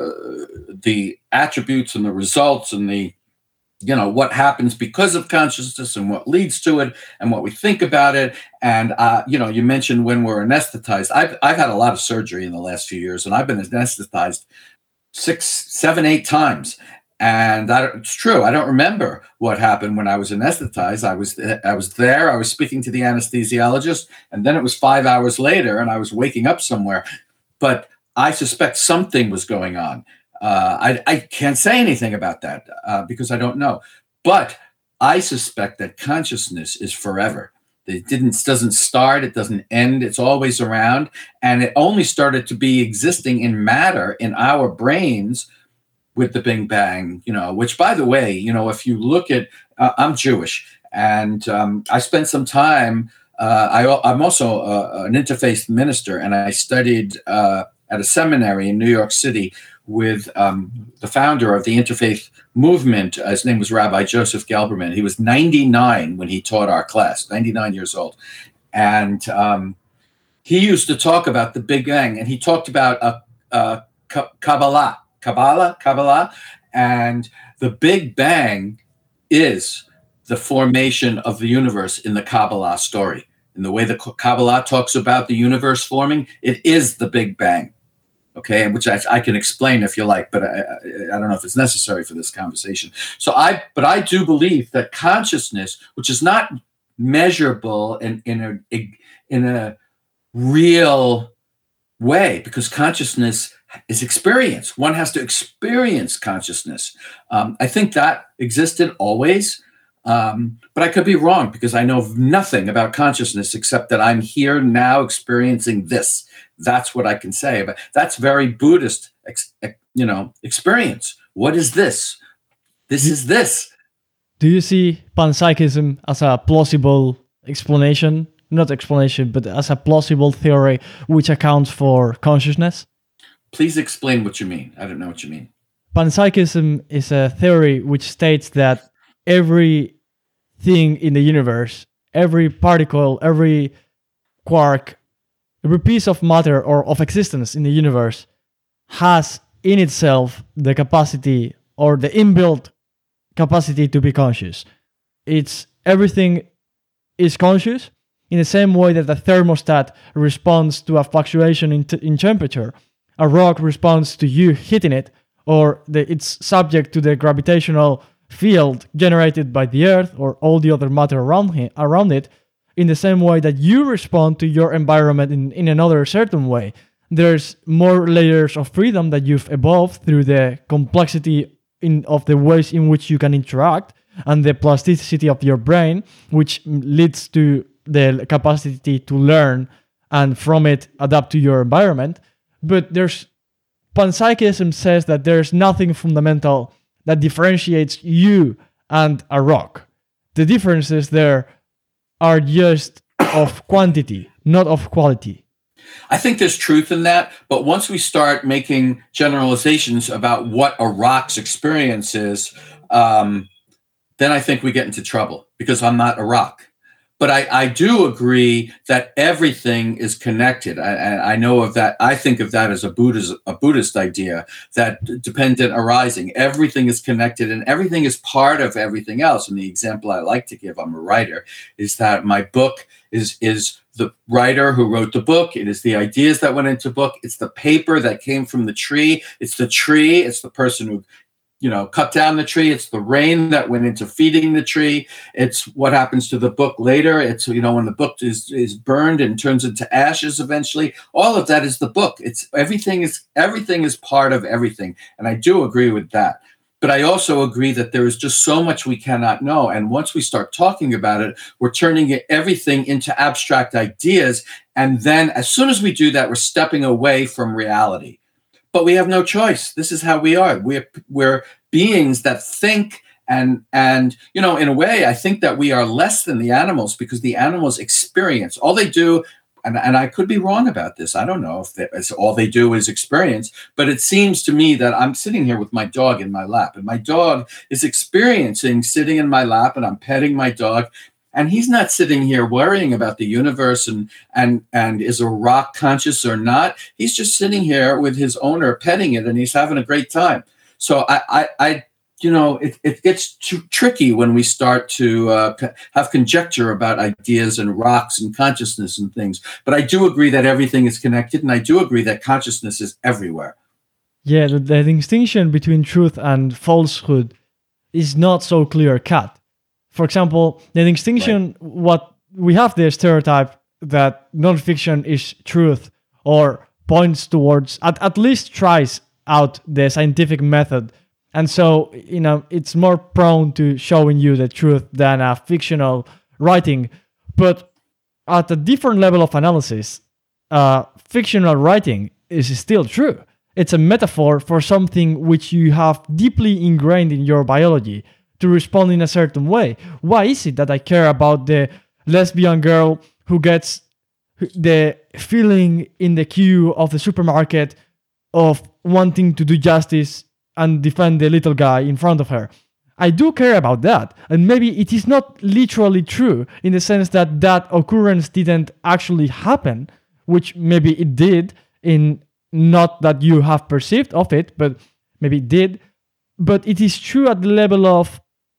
uh, the attributes and the results and the, you know, what happens because of consciousness and what leads to it and what we think about it. And, uh, you know, you mentioned when we're anesthetized. I've, I've had a lot of surgery in the last few years, and I've been anesthetized six, seven, eight times. And that, it's true. I don't remember what happened when I was anesthetized. I was I was there. I was speaking to the anesthesiologist, and then it was five hours later, and I was waking up somewhere. But I suspect something was going on. Uh, I, I can't say anything about that uh, because I don't know. But I suspect that consciousness is forever. It didn't doesn't start. It doesn't end. It's always around, and it only started to be existing in matter in our brains with the Big Bang, you know, which, by the way, you know, if you look at, uh, I'm Jewish, and um, I spent some time, uh, I, I'm also uh, an interfaith minister, and I studied uh, at a seminary in New York City with um, the founder of the interfaith movement. His name was Rabbi Joseph Gelberman. He was ninety-nine when he taught our class, ninety-nine years old. And um, he used to talk about the Big Bang, and he talked about a, a Kabbalah, Kabbalah, Kabbalah, and the Big Bang is the formation of the universe in the Kabbalah story. In the way the Kabbalah talks about the universe forming, it is the Big Bang, okay, which I, I can explain if you like, but I, I don't know if it's necessary for this conversation. So I, but I do believe that consciousness, which is not measurable in, in a in a real way, because consciousness is experience. One has to experience consciousness. Um, I think that existed always, um, but I could be wrong because I know nothing about consciousness except that I'm here now experiencing this. That's what I can say. But that's very Buddhist, ex, you know, experience. What is this? This is this. Do you see panpsychism as a plausible explanation? Not explanation, but as a plausible theory which accounts for consciousness? Please explain what you mean. I don't know what you mean. Panpsychism is a theory which states that every thing in the universe, every particle, every quark, every piece of matter or of existence in the universe has in itself the capacity or the inbuilt capacity to be conscious. It's everything is conscious in the same way that a thermostat responds to a fluctuation in, t- in temperature. A rock responds to you hitting it, or the, it's subject to the gravitational field generated by the Earth or all the other matter around, him, around it, in the same way that you respond to your environment in, in another certain way. There's more layers of freedom that you've evolved through the complexity in, of the ways in which you can interact and the plasticity of your brain, which leads to the capacity to learn and from it adapt to your environment. But there's panpsychism says that there's nothing fundamental that differentiates you and a rock. The differences there are just of quantity, not of quality. I think there's truth in that, but once we start making generalizations about what a rock's experience is, um, then I think we get into trouble because I'm not a rock. But I, I do agree that everything is connected. I, I know of that. I think of that as a Buddhist, a Buddhist idea, that dependent arising. Everything is connected and everything is part of everything else. And the example I like to give, I'm a writer, is that my book is, is the writer who wrote the book. It is the ideas that went into the book. It's the paper that came from the tree. It's the tree. It's the person who you know, cut down the tree. It's the rain that went into feeding the tree. It's what happens to the book later. It's, you know, when the book is, is burned and turns into ashes eventually. All of that is the book. It's everything is everything is part of everything. And I do agree with that. But I also agree that there is just so much we cannot know. And once we start talking about it, we're turning it, everything into abstract ideas. And then as soon as we do that, we're stepping away from reality. But we have no choice. This is how we are. We're we're beings that think, and and you know, in a way, I think that we are less than the animals because the animals experience. All they do, and, and I could be wrong about this. I don't know if it's all they do is experience, but it seems to me that I'm sitting here with my dog in my lap, and my dog is experiencing sitting in my lap, and I'm petting my dog. And he's not sitting here worrying about the universe and and and is a rock conscious or not. He's just sitting here with his owner petting it, and he's having a great time. So I, I, I you know, it, it gets too tricky when we start to uh, have conjecture about ideas and rocks and consciousness and things. But I do agree that everything is connected, and I do agree that consciousness is everywhere. Yeah, the, the distinction between truth and falsehood is not so clear cut. For example, the distinction, right. What we have the stereotype that nonfiction is truth or points towards, at, at least tries out the scientific method. And so, you know, it's more prone to showing you the truth than a fictional writing. But at a different level of analysis, uh, fictional writing is still true. It's a metaphor for something which you have deeply ingrained in your biology to respond in a certain way. Why is it that I care about the lesbian girl who gets the feeling in the queue of the supermarket of wanting to do justice and defend the little guy in front of her? I do care about that. And maybe it is not literally true in the sense that that occurrence didn't actually happen, which maybe it did, in not that you have perceived of it, but maybe it did. But it is true at the level of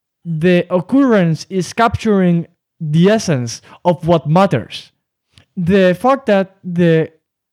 the occurrence is capturing the essence of what matters. The fact that the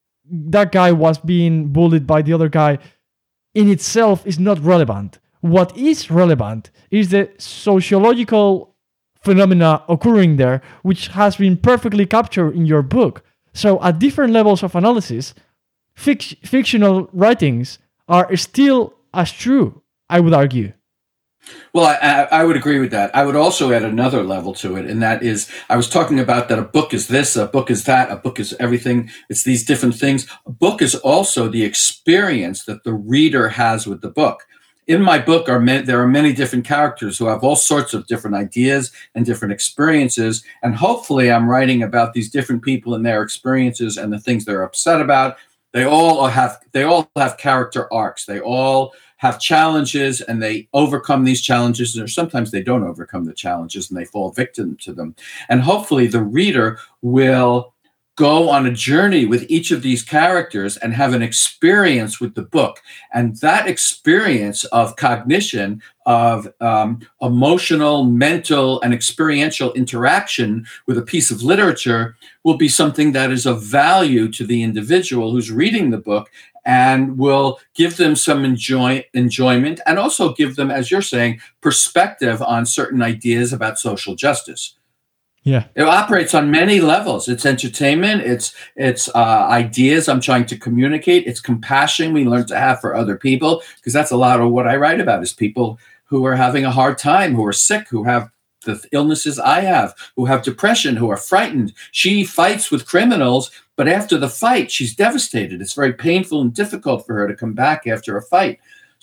that guy was being bullied by the other guy in itself is not relevant. What is relevant is the sociological phenomena occurring there, which has been perfectly captured in your book. So at different levels of analysis, fic- fictional writings are still as true, I would argue. Well, I, I would agree with that. I would also add another level to it, and that is, I was talking about that a book is this, a book is that, a book is everything. It's these different things. A book is also the experience that the reader has with the book. In my book, are ma- there are many different characters who have all sorts of different ideas and different experiences, and hopefully I'm writing about these different people and their experiences and the things they're upset about. They all have they all have character arcs. They all have challenges, and they overcome these challenges, or sometimes they don't overcome the challenges and they fall victim to them. And hopefully the reader will go on a journey with each of these characters and have an experience with the book. And that experience of cognition, of um, emotional, mental, and experiential interaction with a piece of literature will be something that is of value to the individual who's reading the book, and will give them some enjoy, enjoyment and also give them, as you're saying, perspective on certain ideas about social justice. Yeah, it operates on many levels. It's entertainment. It's it's uh, ideas I'm trying to communicate. It's compassion we learn to have for other people, because that's a lot of what I write about is people who are having a hard time, who are sick, who have the illnesses I have, who have depression, who are frightened. She fights with criminals, but after the fight, she's devastated. It's very painful and difficult for her to come back after a fight.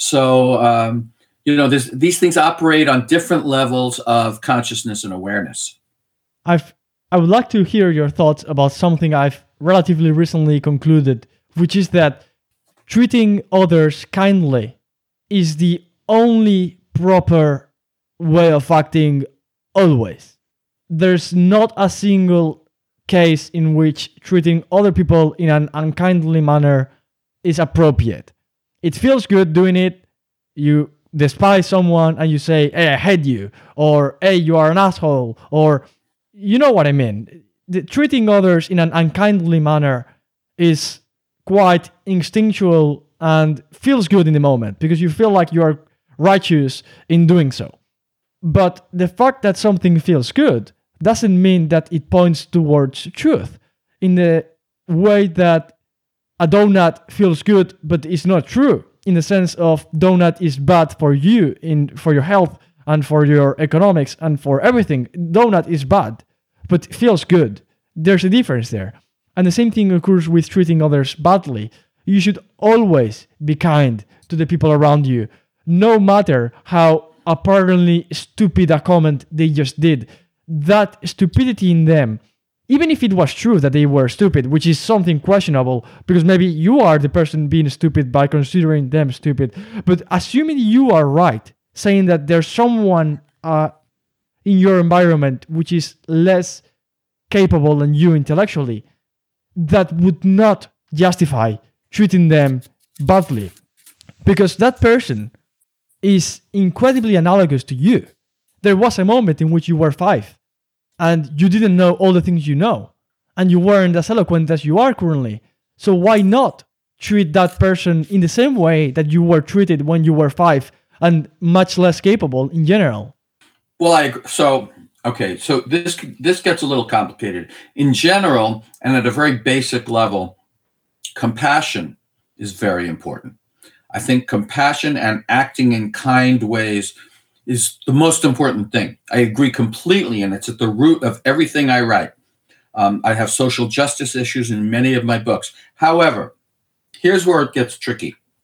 So, um, you know, these things operate on different levels of consciousness and awareness. I've, I would like to hear your thoughts about something I've relatively recently concluded, which is that treating others kindly is the only proper way of acting always. There's not a single case in which treating other people in an unkindly manner is appropriate. It feels good doing it. You despise someone and you say, hey, I hate you, or hey, you are an asshole, or you know what I mean. The, treating others in an unkindly manner is quite instinctual and feels good in the moment because you feel like you are righteous in doing so. But the fact that something feels good doesn't mean that it points towards truth, in the way that a donut feels good but is not true, in the sense of donut is bad for you, in for your health and for your economics and for everything. Donut is bad, but it feels good. There's a difference there. And the same thing occurs with treating others badly. You should always be kind to the people around you, no matter how apparently stupid a comment they just did. That stupidity in them, even if it was true that they were stupid, which is something questionable, because maybe you are the person being stupid by considering them stupid, but assuming you are right, saying that there's someone uh, in your environment which is less capable than you intellectually, that would not justify treating them badly, because that person is incredibly analogous to you. There was a moment in which you were five and you didn't know all the things you know, and you weren't as eloquent as you are currently. So why not treat that person in the same way that you were treated when you were five and much less capable in general? Well, I agree. So, okay, so this this gets a little complicated. In general, and at a very basic level, compassion is very important. I think compassion and acting in kind ways is the most important thing. I agree completely, and it's at the root of everything I write. Um, I have social justice issues in many of my books. However, here's where it gets tricky.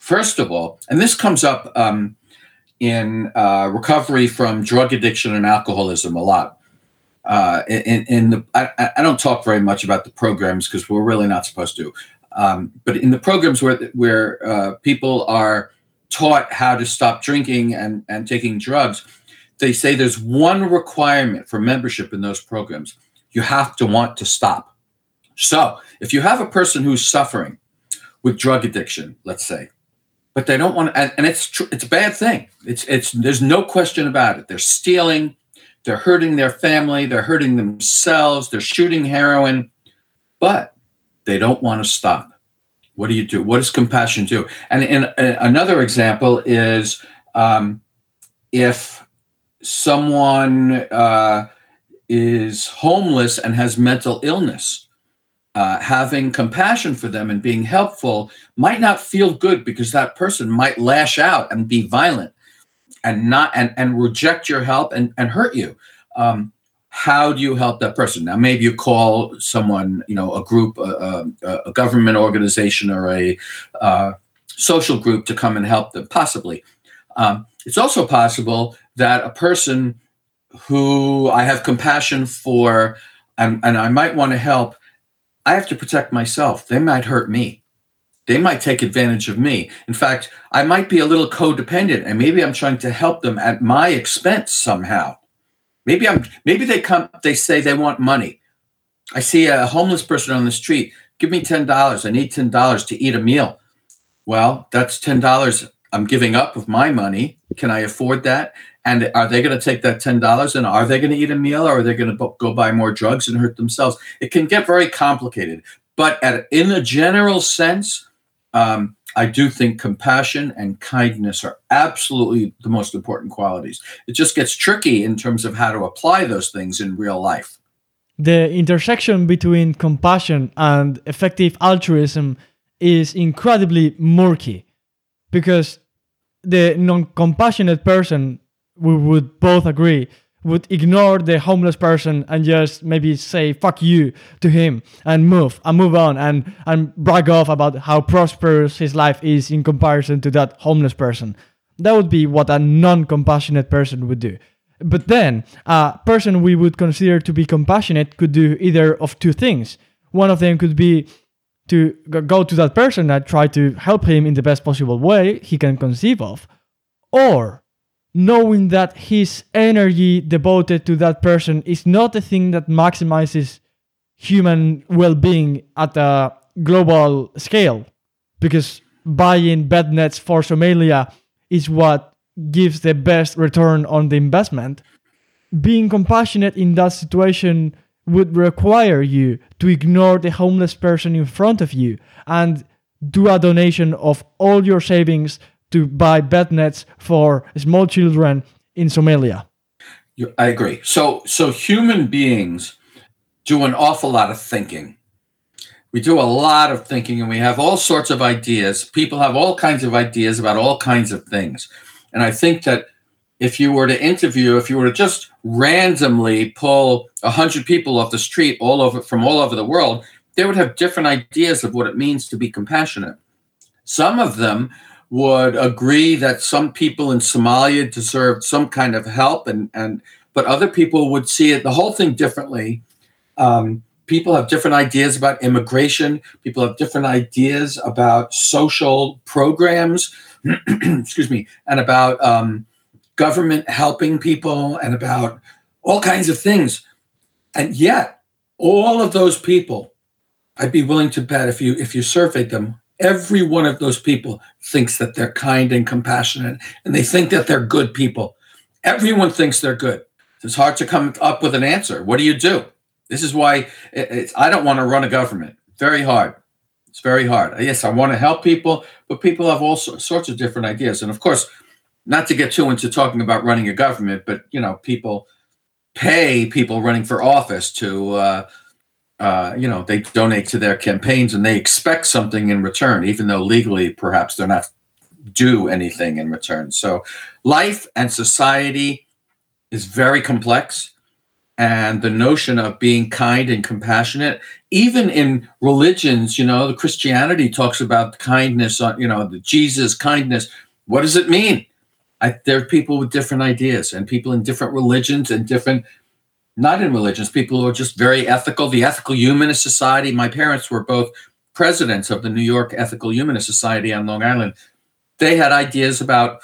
First of all, and this comes up um, in uh, recovery from drug addiction and alcoholism a lot. Uh, in, in the, I, I don't talk very much about the programs because we're really not supposed to. Um, but in the programs where where uh, people are taught how to stop drinking and, and taking drugs, they say there's one requirement for membership in those programs. You have to want to stop. So if you have a person who's suffering with drug addiction, let's say, but they don't want to, and, and it's tr- it's a bad thing. It's it's there's no question about it. They're stealing, they're hurting their family, they're hurting themselves, they're shooting heroin, but they don't want to stop. What do you do? What does compassion do? And in, in another example is um, if someone uh, is homeless and has mental illness, uh, having compassion for them and being helpful might not feel good because that person might lash out and be violent and not and, and reject your help and, and hurt you. Um, how do you help that person? Now, maybe you call someone, you know, a group, a, a, a government organization or a uh, social group to come and help them, possibly. Um, it's also possible that a person who I have compassion for and, and I might want to help, I have to protect myself. They might hurt me. They might take advantage of me. In fact, I might be a little codependent and maybe I'm trying to help them at my expense somehow. Maybe I'm. Maybe they come. They say they want money. I see a homeless person on the street. Give me ten dollars. I need ten dollars to eat a meal. Well, that's ten dollars I'm giving up of my money. Can I afford that? And are they going to take that ten dollars and are they going to eat a meal, or are they going to go buy more drugs and hurt themselves? It can get very complicated. But at, in a general sense, um, I do think compassion and kindness are absolutely the most important qualities. It just gets tricky in terms of how to apply those things in real life. The intersection between compassion and effective altruism is incredibly murky because the non-compassionate person, we would both agree, would ignore the homeless person and just maybe say fuck you to him and move and move on and, and brag off about how prosperous his life is in comparison to that homeless person. That would be what a non-compassionate person would do. But then a person we would consider to be compassionate could do either of two things. One of them could be to go to that person and try to help him in the best possible way he can conceive of, or knowing that his energy devoted to that person is not the thing that maximizes human well-being at a global scale, because buying bed nets for Somalia is what gives the best return on the investment. Being compassionate in that situation would require you to ignore the homeless person in front of you and do a donation of all your savings to buy bed nets for small children in Somalia. I agree. So, so human beings do an awful lot of thinking. We do a lot of thinking and we have all sorts of ideas. People have all kinds of ideas about all kinds of things. And I think that if you were to interview, if you were to just randomly pull a hundred people off the street all over from all over the world, they would have different ideas of what it means to be compassionate. Some of them would agree that some people in Somalia deserved some kind of help, and, and but other people would see it, the whole thing differently. Um, people have different ideas about immigration. People have different ideas about social programs, excuse me, and about um, government helping people and about all kinds of things. And yet, all of those people, I'd be willing to bet if you if you surveyed them, every one of those people thinks that they're kind and compassionate, and they think that they're good people. Everyone thinks they're good. It's hard to come up with an answer. What do you do? This is why it's, I don't want to run a government. Very hard. It's very hard. Yes, I want to help people, but people have all sorts of different ideas. And of course, not to get too into talking about running a government, but you know, people pay people running for office to uh, Uh, you know, they donate to their campaigns and they expect something in return, even though legally perhaps they're not due anything in return. So life and society is very complex. and the notion of being kind and compassionate, even in religions, you know, the Christianity talks about kindness, you know, the Jesus kindness. What does it mean? I, there are people with different ideas, and people in different religions and different, not in religions, people who are just very ethical. The Ethical Humanist Society, my parents were both presidents of the New York Ethical Humanist Society on Long Island. They had ideas about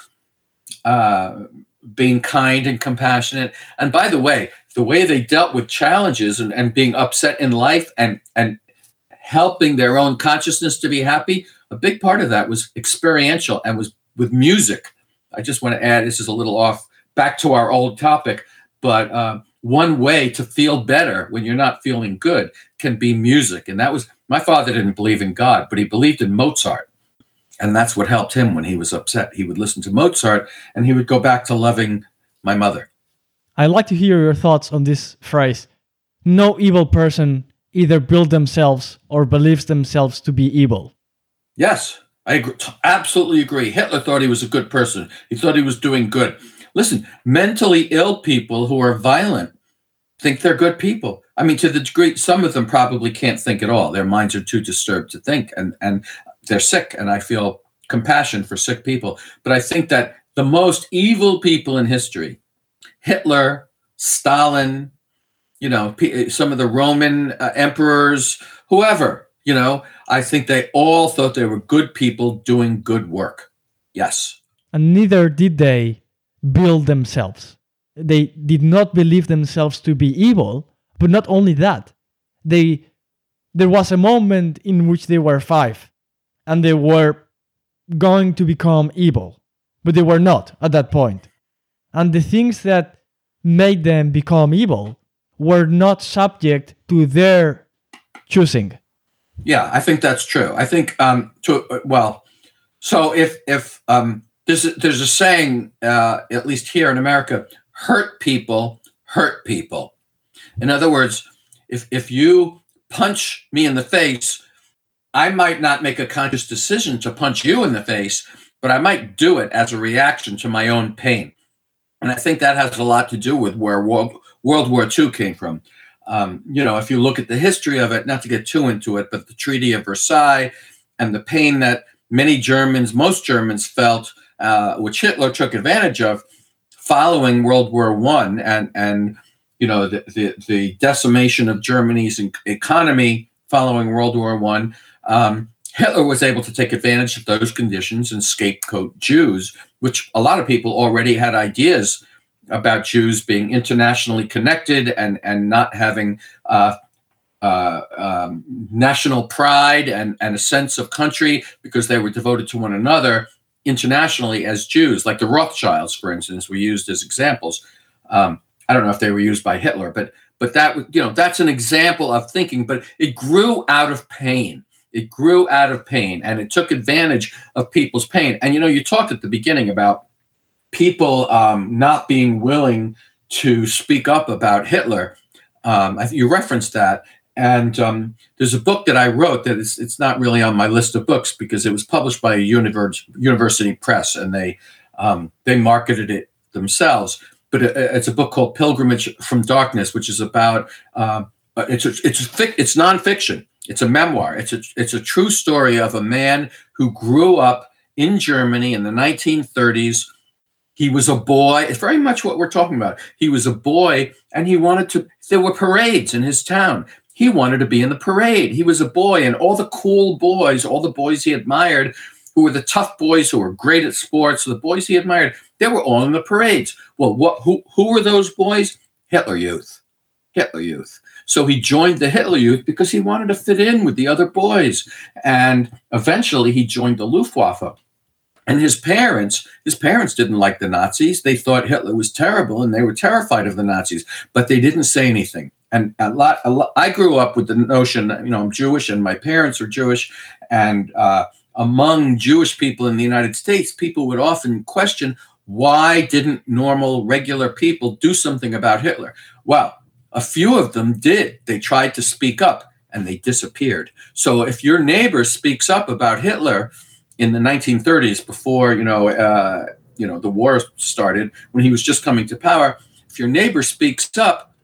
uh, being kind and compassionate. And by the way, the way they dealt with challenges and, and being upset in life and, and helping their own consciousness to be happy, a big part of that was experiential and was with music. I just want to add, this is a little off, back to our old topic, but uh, one way to feel better when you're not feeling good can be music. And that was, my father didn't believe in God, but he believed in Mozart. And that's what helped him when he was upset. He would listen to Mozart and he would go back to loving my mother. I'd like to hear your thoughts on this phrase. No evil person either builds themselves or believes themselves to be evil. Yes, I agree, absolutely agree. Hitler thought he was a good person. He thought he was doing good. Listen, mentally ill people who are violent think they're good people. I mean, to the degree, some of them probably can't think at all. Their minds are too disturbed to think, and, and they're sick, and I feel compassion for sick people. But I think that the most evil people in history, Hitler, Stalin, you know, some of the Roman uh, emperors, whoever, you know, I think they all thought they were good people doing good work. Yes. And neither did they build themselves. They did not believe themselves to be evil, but not only that, they there was a moment in which they were five and they were going to become evil, but they were not at that point. And the things that made them become evil were not subject to their choosing. Yeah, I think that's true. I think, um, to well, so if if um, there's a, there's a saying, uh, at least here in America, hurt people hurt people. In other words, if if you punch me in the face, I might not make a conscious decision to punch you in the face, but I might do it as a reaction to my own pain. And I think that has a lot to do with where World, World War Two came from. Um, you know, if you look at the history of it, not to get too into it, but the Treaty of Versailles and the pain that many Germans, most Germans felt, uh, which Hitler took advantage of following World War One, and and you know the, the the decimation of Germany's economy following World War One. Um, Hitler was able to take advantage of those conditions and scapegoat Jews, which a lot of people already had ideas about Jews being internationally connected and, and not having uh, uh, um, national pride and, and a sense of country because they were devoted to one another internationally as Jews, like the Rothschilds, for instance, were used as examples. Um, I don't know if they were used by Hitler, but but that you know that's an example of thinking. But it grew out of pain. It grew out of pain, and it took advantage of people's pain. And, you know, you talked at the beginning about people um, not being willing to speak up about Hitler. Um, I think you referenced that. And um, there's a book that I wrote that is, it's not really on my list of books because it was published by a univers- university press, and they um, they marketed it themselves. But it, it's a book called Pilgrimage from Darkness, which is about, uh, it's, a, it's, a fic- it's nonfiction. It's a memoir. It's a it's a true story of a man who grew up in Germany in the nineteen thirties. He was a boy. It's very much what we're talking about. He was a boy, and he wanted to. There were parades in his town. He wanted to be in the parade. He was a boy, and all the cool boys, all the boys he admired, who were the tough boys who were great at sports, the boys he admired, they were all in the parades. Well, what? Who who were those boys? Hitler Youth. Hitler Youth. So he joined the Hitler Youth because he wanted to fit in with the other boys. And eventually he joined the Luftwaffe. And his parents, his parents didn't like the Nazis. They thought Hitler was terrible and they were terrified of the Nazis, but they didn't say anything. And a lot, a lot I grew up with the notion, you know, I'm Jewish and my parents are Jewish. And uh, among Jewish people in the United States, people would often question, why didn't normal, regular people do something about Hitler? Well, a few of them did. They tried to speak up and they disappeared. So if your neighbor speaks up about Hitler in the nineteen thirties, before you know, uh, you know, the war started, when he was just coming to power, if your neighbor speaks up,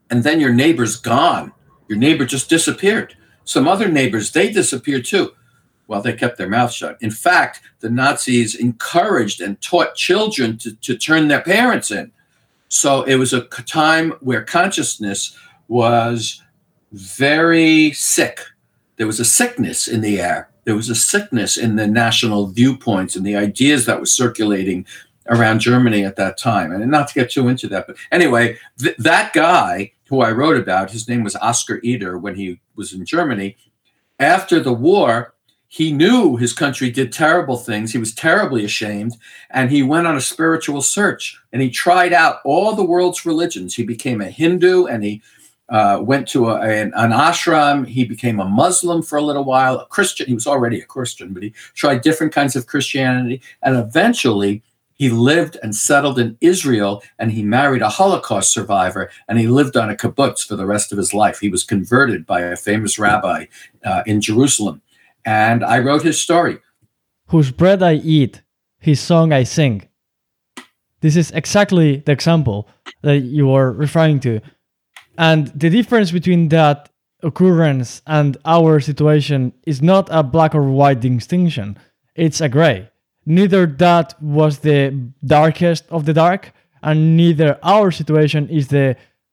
and then your neighbor's gone. Your neighbor just disappeared. Some other neighbors, they disappeared too. Well, they kept their mouth shut. In fact, the Nazis encouraged and taught children to, to turn their parents in. So it was a time where consciousness was very sick. There was a sickness in the air. There was a sickness in the national viewpoints and the ideas that were circulating around Germany at that time. And not to get too into that, but anyway, th- that guy who I wrote about, his name was Oscar Eder when he was in Germany. After the war, he knew his country did terrible things. He was terribly ashamed, and he went on a spiritual search, and he tried out all the world's religions. He became a Hindu, and he uh, went to a, an, an ashram. He became a Muslim for a little while, a Christian. He was already a Christian, but he tried different kinds of Christianity, and eventually he lived and settled in Israel, and he married a Holocaust survivor, and he lived on a kibbutz for the rest of his life. He was converted by a famous rabbi uh, in Jerusalem. And I wrote his story. Whose bread I eat, his song I sing. This is exactly the example that you are referring to. And the difference between that occurrence and our situation is not a black or white distinction. It's a gray. Neither that was the darkest of the dark, and neither our situation is the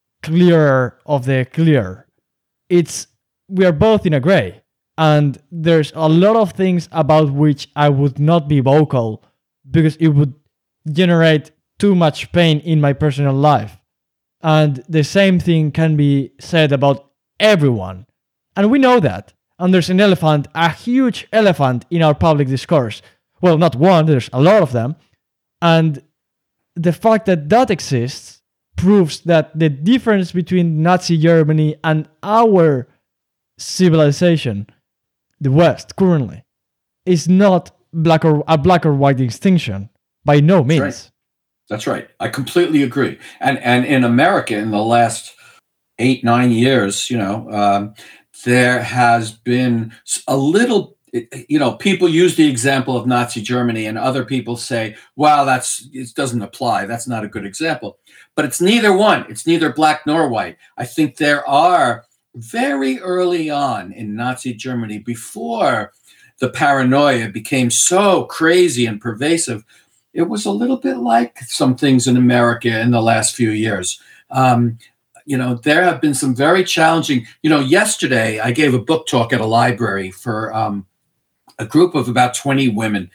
clearer of the clear. It's, we are both in a gray. And there's a lot of things about which I would not be vocal because it would generate too much pain in my personal life. And the same thing can be said about everyone. And we know that. And there's an elephant, a huge elephant in our public discourse. Well, not one, there's a lot of them. And the fact that that exists proves that the difference between Nazi Germany and our civilization, the West currently, is not black or a black or white distinction by no means. That's right. That's right. I completely agree. And and in America, in the last eight nine years, you know, um, there has been a little. You know, people use the example of Nazi Germany, and other people say, "Well, that's it doesn't apply. That's not a good example." But it's neither one. It's neither black nor white. I think there are. Very early on in Nazi Germany, before the paranoia became so crazy and pervasive, it was a little bit like some things in America in the last few years. Um, you know, there have been some very challenging, you know, yesterday I gave a book talk at a library for um, a group of about twenty women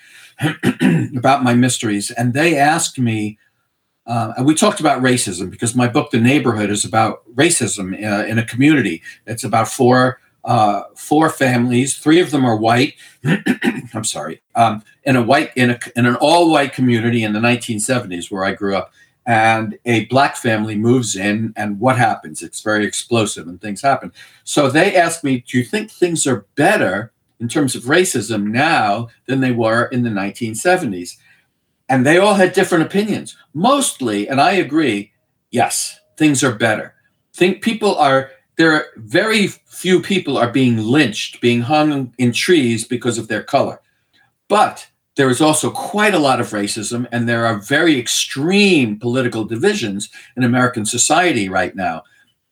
about my mysteries. And they asked me, Uh, and we talked about racism because my book, The Neighborhood, is about racism uh, in a community. It's about four uh, four families. Three of them are white. I'm sorry, um, in a white in a in an all white community in the nineteen seventies where I grew up. And a black family moves in, and what happens? It's very explosive, and things happen. So they asked me, "Do you think things are better in terms of racism now than they were in the nineteen seventies?" And they all had different opinions. Mostly, and I agree, yes, things are better. Think people are, there are very few people are being lynched, being hung in trees because of their color. But there is also quite a lot of racism, and there are very extreme political divisions in American society right now,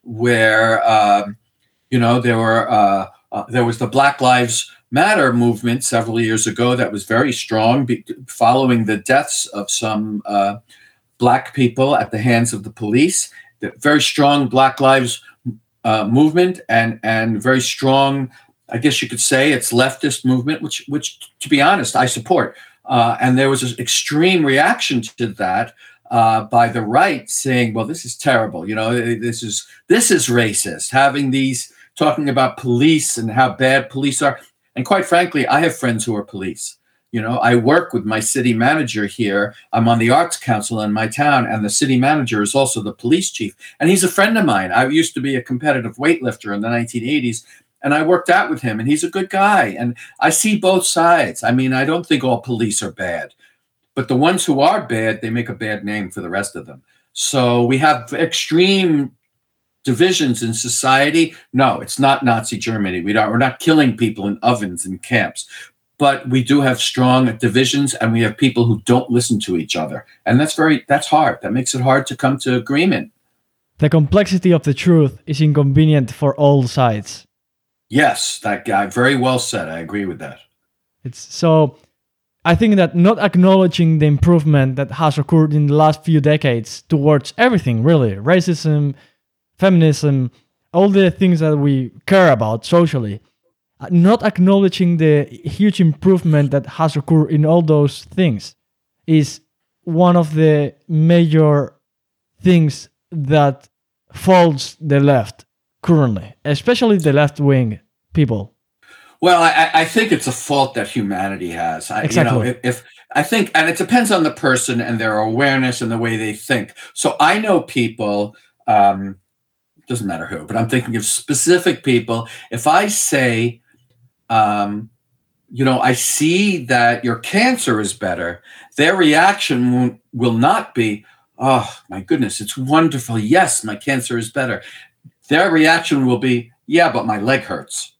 where, um, you know, there were uh, uh, there was the Black Lives Matter movement several years ago that was very strong, be, following the deaths of some uh, black people at the hands of the police. The very strong Black Lives uh, movement, and and very strong, I guess you could say, it's leftist movement, which which to be honest, I support. Uh, and there was an extreme reaction to that uh, by the right, saying, "Well, this is terrible. You know, this is this is racist. Having these talking about police and how bad police are." And quite frankly, I have friends who are police. You know, I work with my city manager here. I'm on the Arts Council in my town, and the city manager is also the police chief. And he's a friend of mine. I used to be a competitive weightlifter in the nineteen eighties, and I worked out with him, and he's a good guy. And I see both sides. I mean, I don't think all police are bad, but the ones who are bad, they make a bad name for the rest of them. So we have extreme divisions in society. No, it's not Nazi Germany. We don't, we're not killing people in ovens and camps, but we do have strong divisions, and we have people who don't listen to each other. And that's very, that's hard. That makes it hard to come to agreement. The complexity of the truth is inconvenient for all sides. Yes, that guy, very well said. I agree with that. It's so, I think that not acknowledging the improvement that has occurred in the last few decades towards everything, really, racism, feminism, all the things that we care about socially, not acknowledging the huge improvement that has occurred in all those things is one of the major things that faults the left currently, especially the left-wing people. Well, I, I think it's a fault that humanity has. I, Exactly. You know, if, if I think, and it depends on the person and their awareness and the way they think. So I know people, um, doesn't matter who, but I'm thinking of specific people. If I say, um, you know, I see that your cancer is better, their reaction will, will not be, oh, my goodness, it's wonderful. Yes, my cancer is better. Their reaction will be, yeah, but my leg hurts.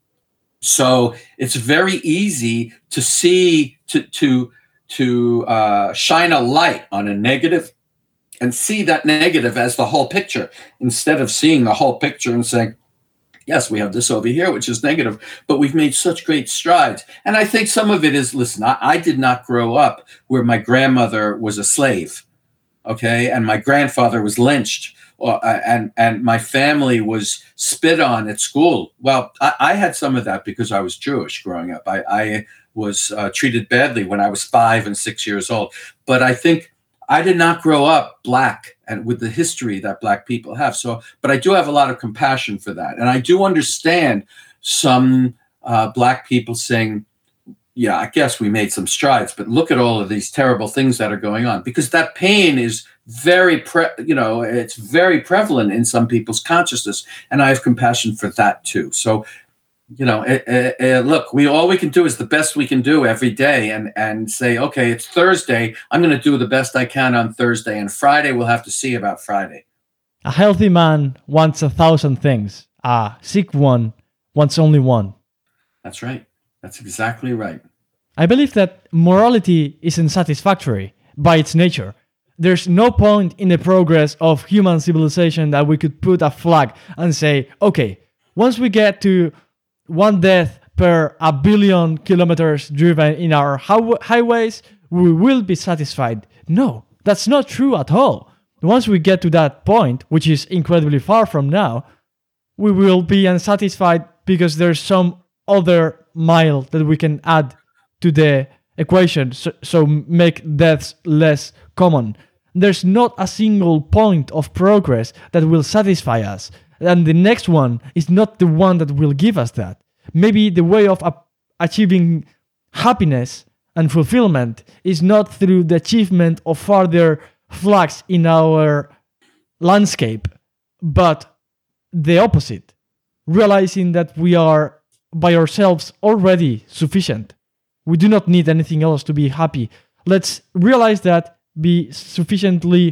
So it's very easy to see, to to to uh, shine a light on a negative and see that negative as the whole picture, instead of seeing the whole picture and saying, yes, we have this over here, which is negative, but we've made such great strides. And I think some of it is, listen, I, I did not grow up where my grandmother was a slave, okay, and my grandfather was lynched, or, uh, and and my family was spit on at school. Well, I, I had some of that because I was Jewish growing up. I, I was uh, treated badly when I was five and six years old. But I think I did not grow up Black and with the history that Black people have. So, but I do have a lot of compassion for that. And I do understand some uh, Black people saying, yeah, I guess we made some strides, but look at all of these terrible things that are going on, because that pain is very, pre- you know, it's very prevalent in some people's consciousness. And I have compassion for that too. So, you know, it, it, it, look, we all we can do is the best we can do every day, and and say, okay, it's Thursday. I'm going to do the best I can on Thursday, and Friday we'll have to see about Friday. A healthy man wants a thousand things. A sick one wants only one. That's right. That's exactly right. I believe that morality is unsatisfactory by its nature. There's no point in the progress of human civilization that we could put a flag and say, okay, once we get to one death per a billion kilometers driven in our highw- highways, we will be satisfied. No, that's not true at all. Once we get to that point, which is incredibly far from now, we will be unsatisfied because there's some other mile that we can add to the equation, so, so make deaths less common. There's not a single point of progress that will satisfy us. And the next one is not the one that will give us that. Maybe the way of uh, achieving happiness and fulfillment is not through the achievement of further flags in our landscape, but the opposite. Realizing that we are by ourselves already sufficient. We do not need anything else to be happy. Let's realize that, be sufficiently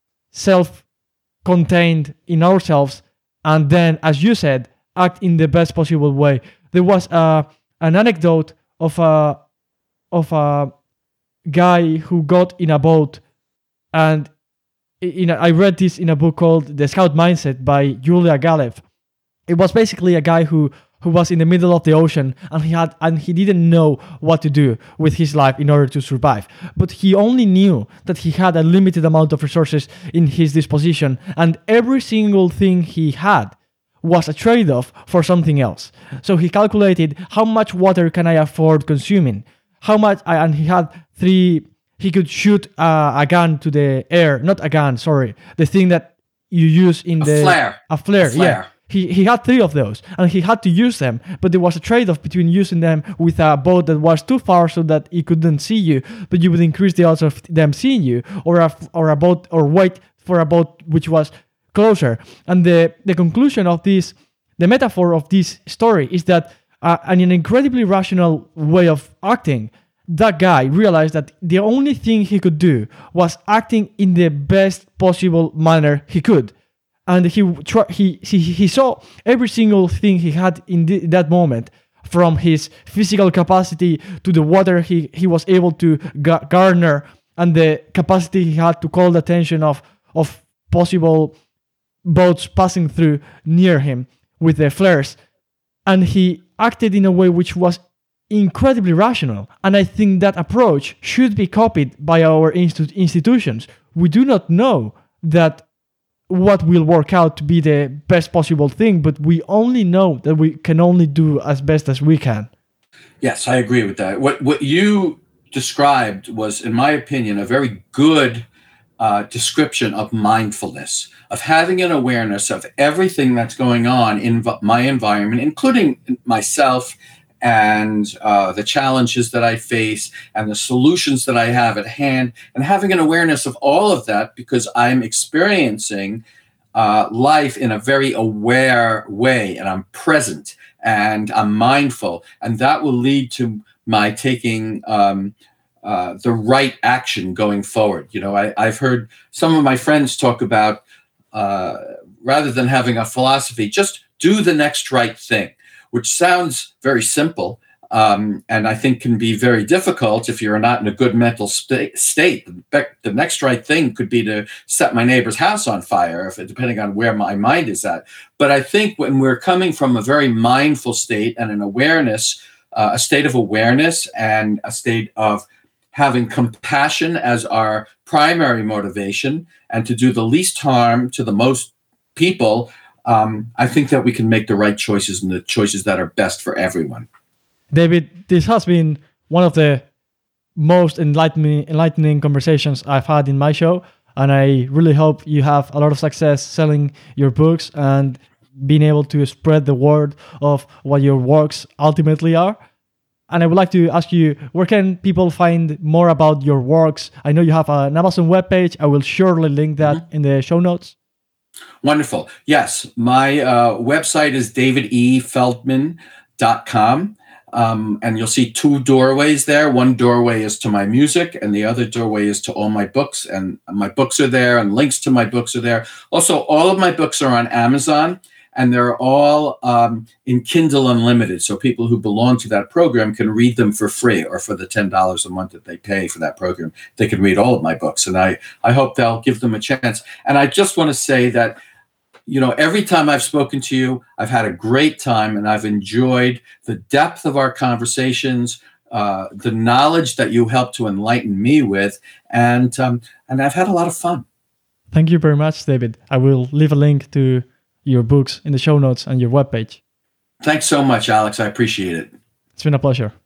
self-contained in ourselves, and then, as you said, act in the best possible way. There was uh, an anecdote of a of a guy who got in a boat, and in a, I read this in a book called The Scout Mindset by Julia Galef. It was basically a guy who, who was in the middle of the ocean, and he had and he didn't know what to do with his life in order to survive. But he only knew that he had a limited amount of resources in his disposition, and every single thing he had was a trade-off for something else. So he calculated how much water can I afford consuming, how much, I, and he had three. He could shoot uh, a gun to the air, not a gun, sorry, the thing that you use in a the flare. A flare, a flare. yeah. He he had three of those, and he had to use them, but there was a trade-off between using them with a boat that was too far so that he couldn't see you, but you would increase the odds of them seeing you, or a, or a boat, or wait for a boat which was closer. And the, the conclusion of this, the metaphor of this story is that uh, in an incredibly rational way of acting, that guy realized that the only thing he could do was acting in the best possible manner he could. And he he he, he saw every single thing he had in the, that moment, from his physical capacity to the water he, he was able to ga- garner, and the capacity he had to call the attention of, of possible boats passing through near him with their flares. And he acted in a way which was incredibly rational. And I think that approach should be copied by our institu- institutions. We do not know that what will work out to be the best possible thing, but we only know that we can only do as best as we can. Yes, I agree with that. What what you described was, in my opinion, a very good uh, description of mindfulness, of having an awareness of everything that's going on in v- my environment, including myself and uh, the challenges that I face and the solutions that I have at hand, and having an awareness of all of that because I'm experiencing uh, life in a very aware way, and I'm present and I'm mindful, and that will lead to my taking um, uh, the right action going forward. You know, I, I've heard some of my friends talk about uh, rather than having a philosophy, just do the next right thing, which sounds very simple, um, and I think can be very difficult if you're not in a good mental st- state. The next right thing could be to set my neighbor's house on fire, if, depending on where my mind is at. But I think when we're coming from a very mindful state and an awareness, uh, a state of awareness and a state of having compassion as our primary motivation and to do the least harm to the most people, Um, I think that we can make the right choices and the choices that are best for everyone. David, this has been one of the most enlightening, enlightening conversations I've had in my show, and I really hope you have a lot of success selling your books and being able to spread the word of what your works ultimately are. And I would like to ask you, where can people find more about your works? I know you have an Amazon webpage. I will surely link that mm-hmm. in the show notes. Wonderful. Yes, my uh, website is david e feldman dot com, um, and you'll see two doorways there. One doorway is to my music, and the other doorway is to all my books, and my books are there, and links to my books are there. Also, all of my books are on Amazon, and they're all um, in Kindle Unlimited, so people who belong to that program can read them for free, or for the ten dollars a month that they pay for that program, they can read all of my books, and I, I hope they'll give them a chance. And I just want to say that, you know, every time I've spoken to you, I've had a great time, and I've enjoyed the depth of our conversations, uh, the knowledge that you helped to enlighten me with, and um, and I've had a lot of fun. Thank you very much, David. I will leave a link to your books in the show notes and your webpage. Thanks so much, Alex. I appreciate it. It's been a pleasure.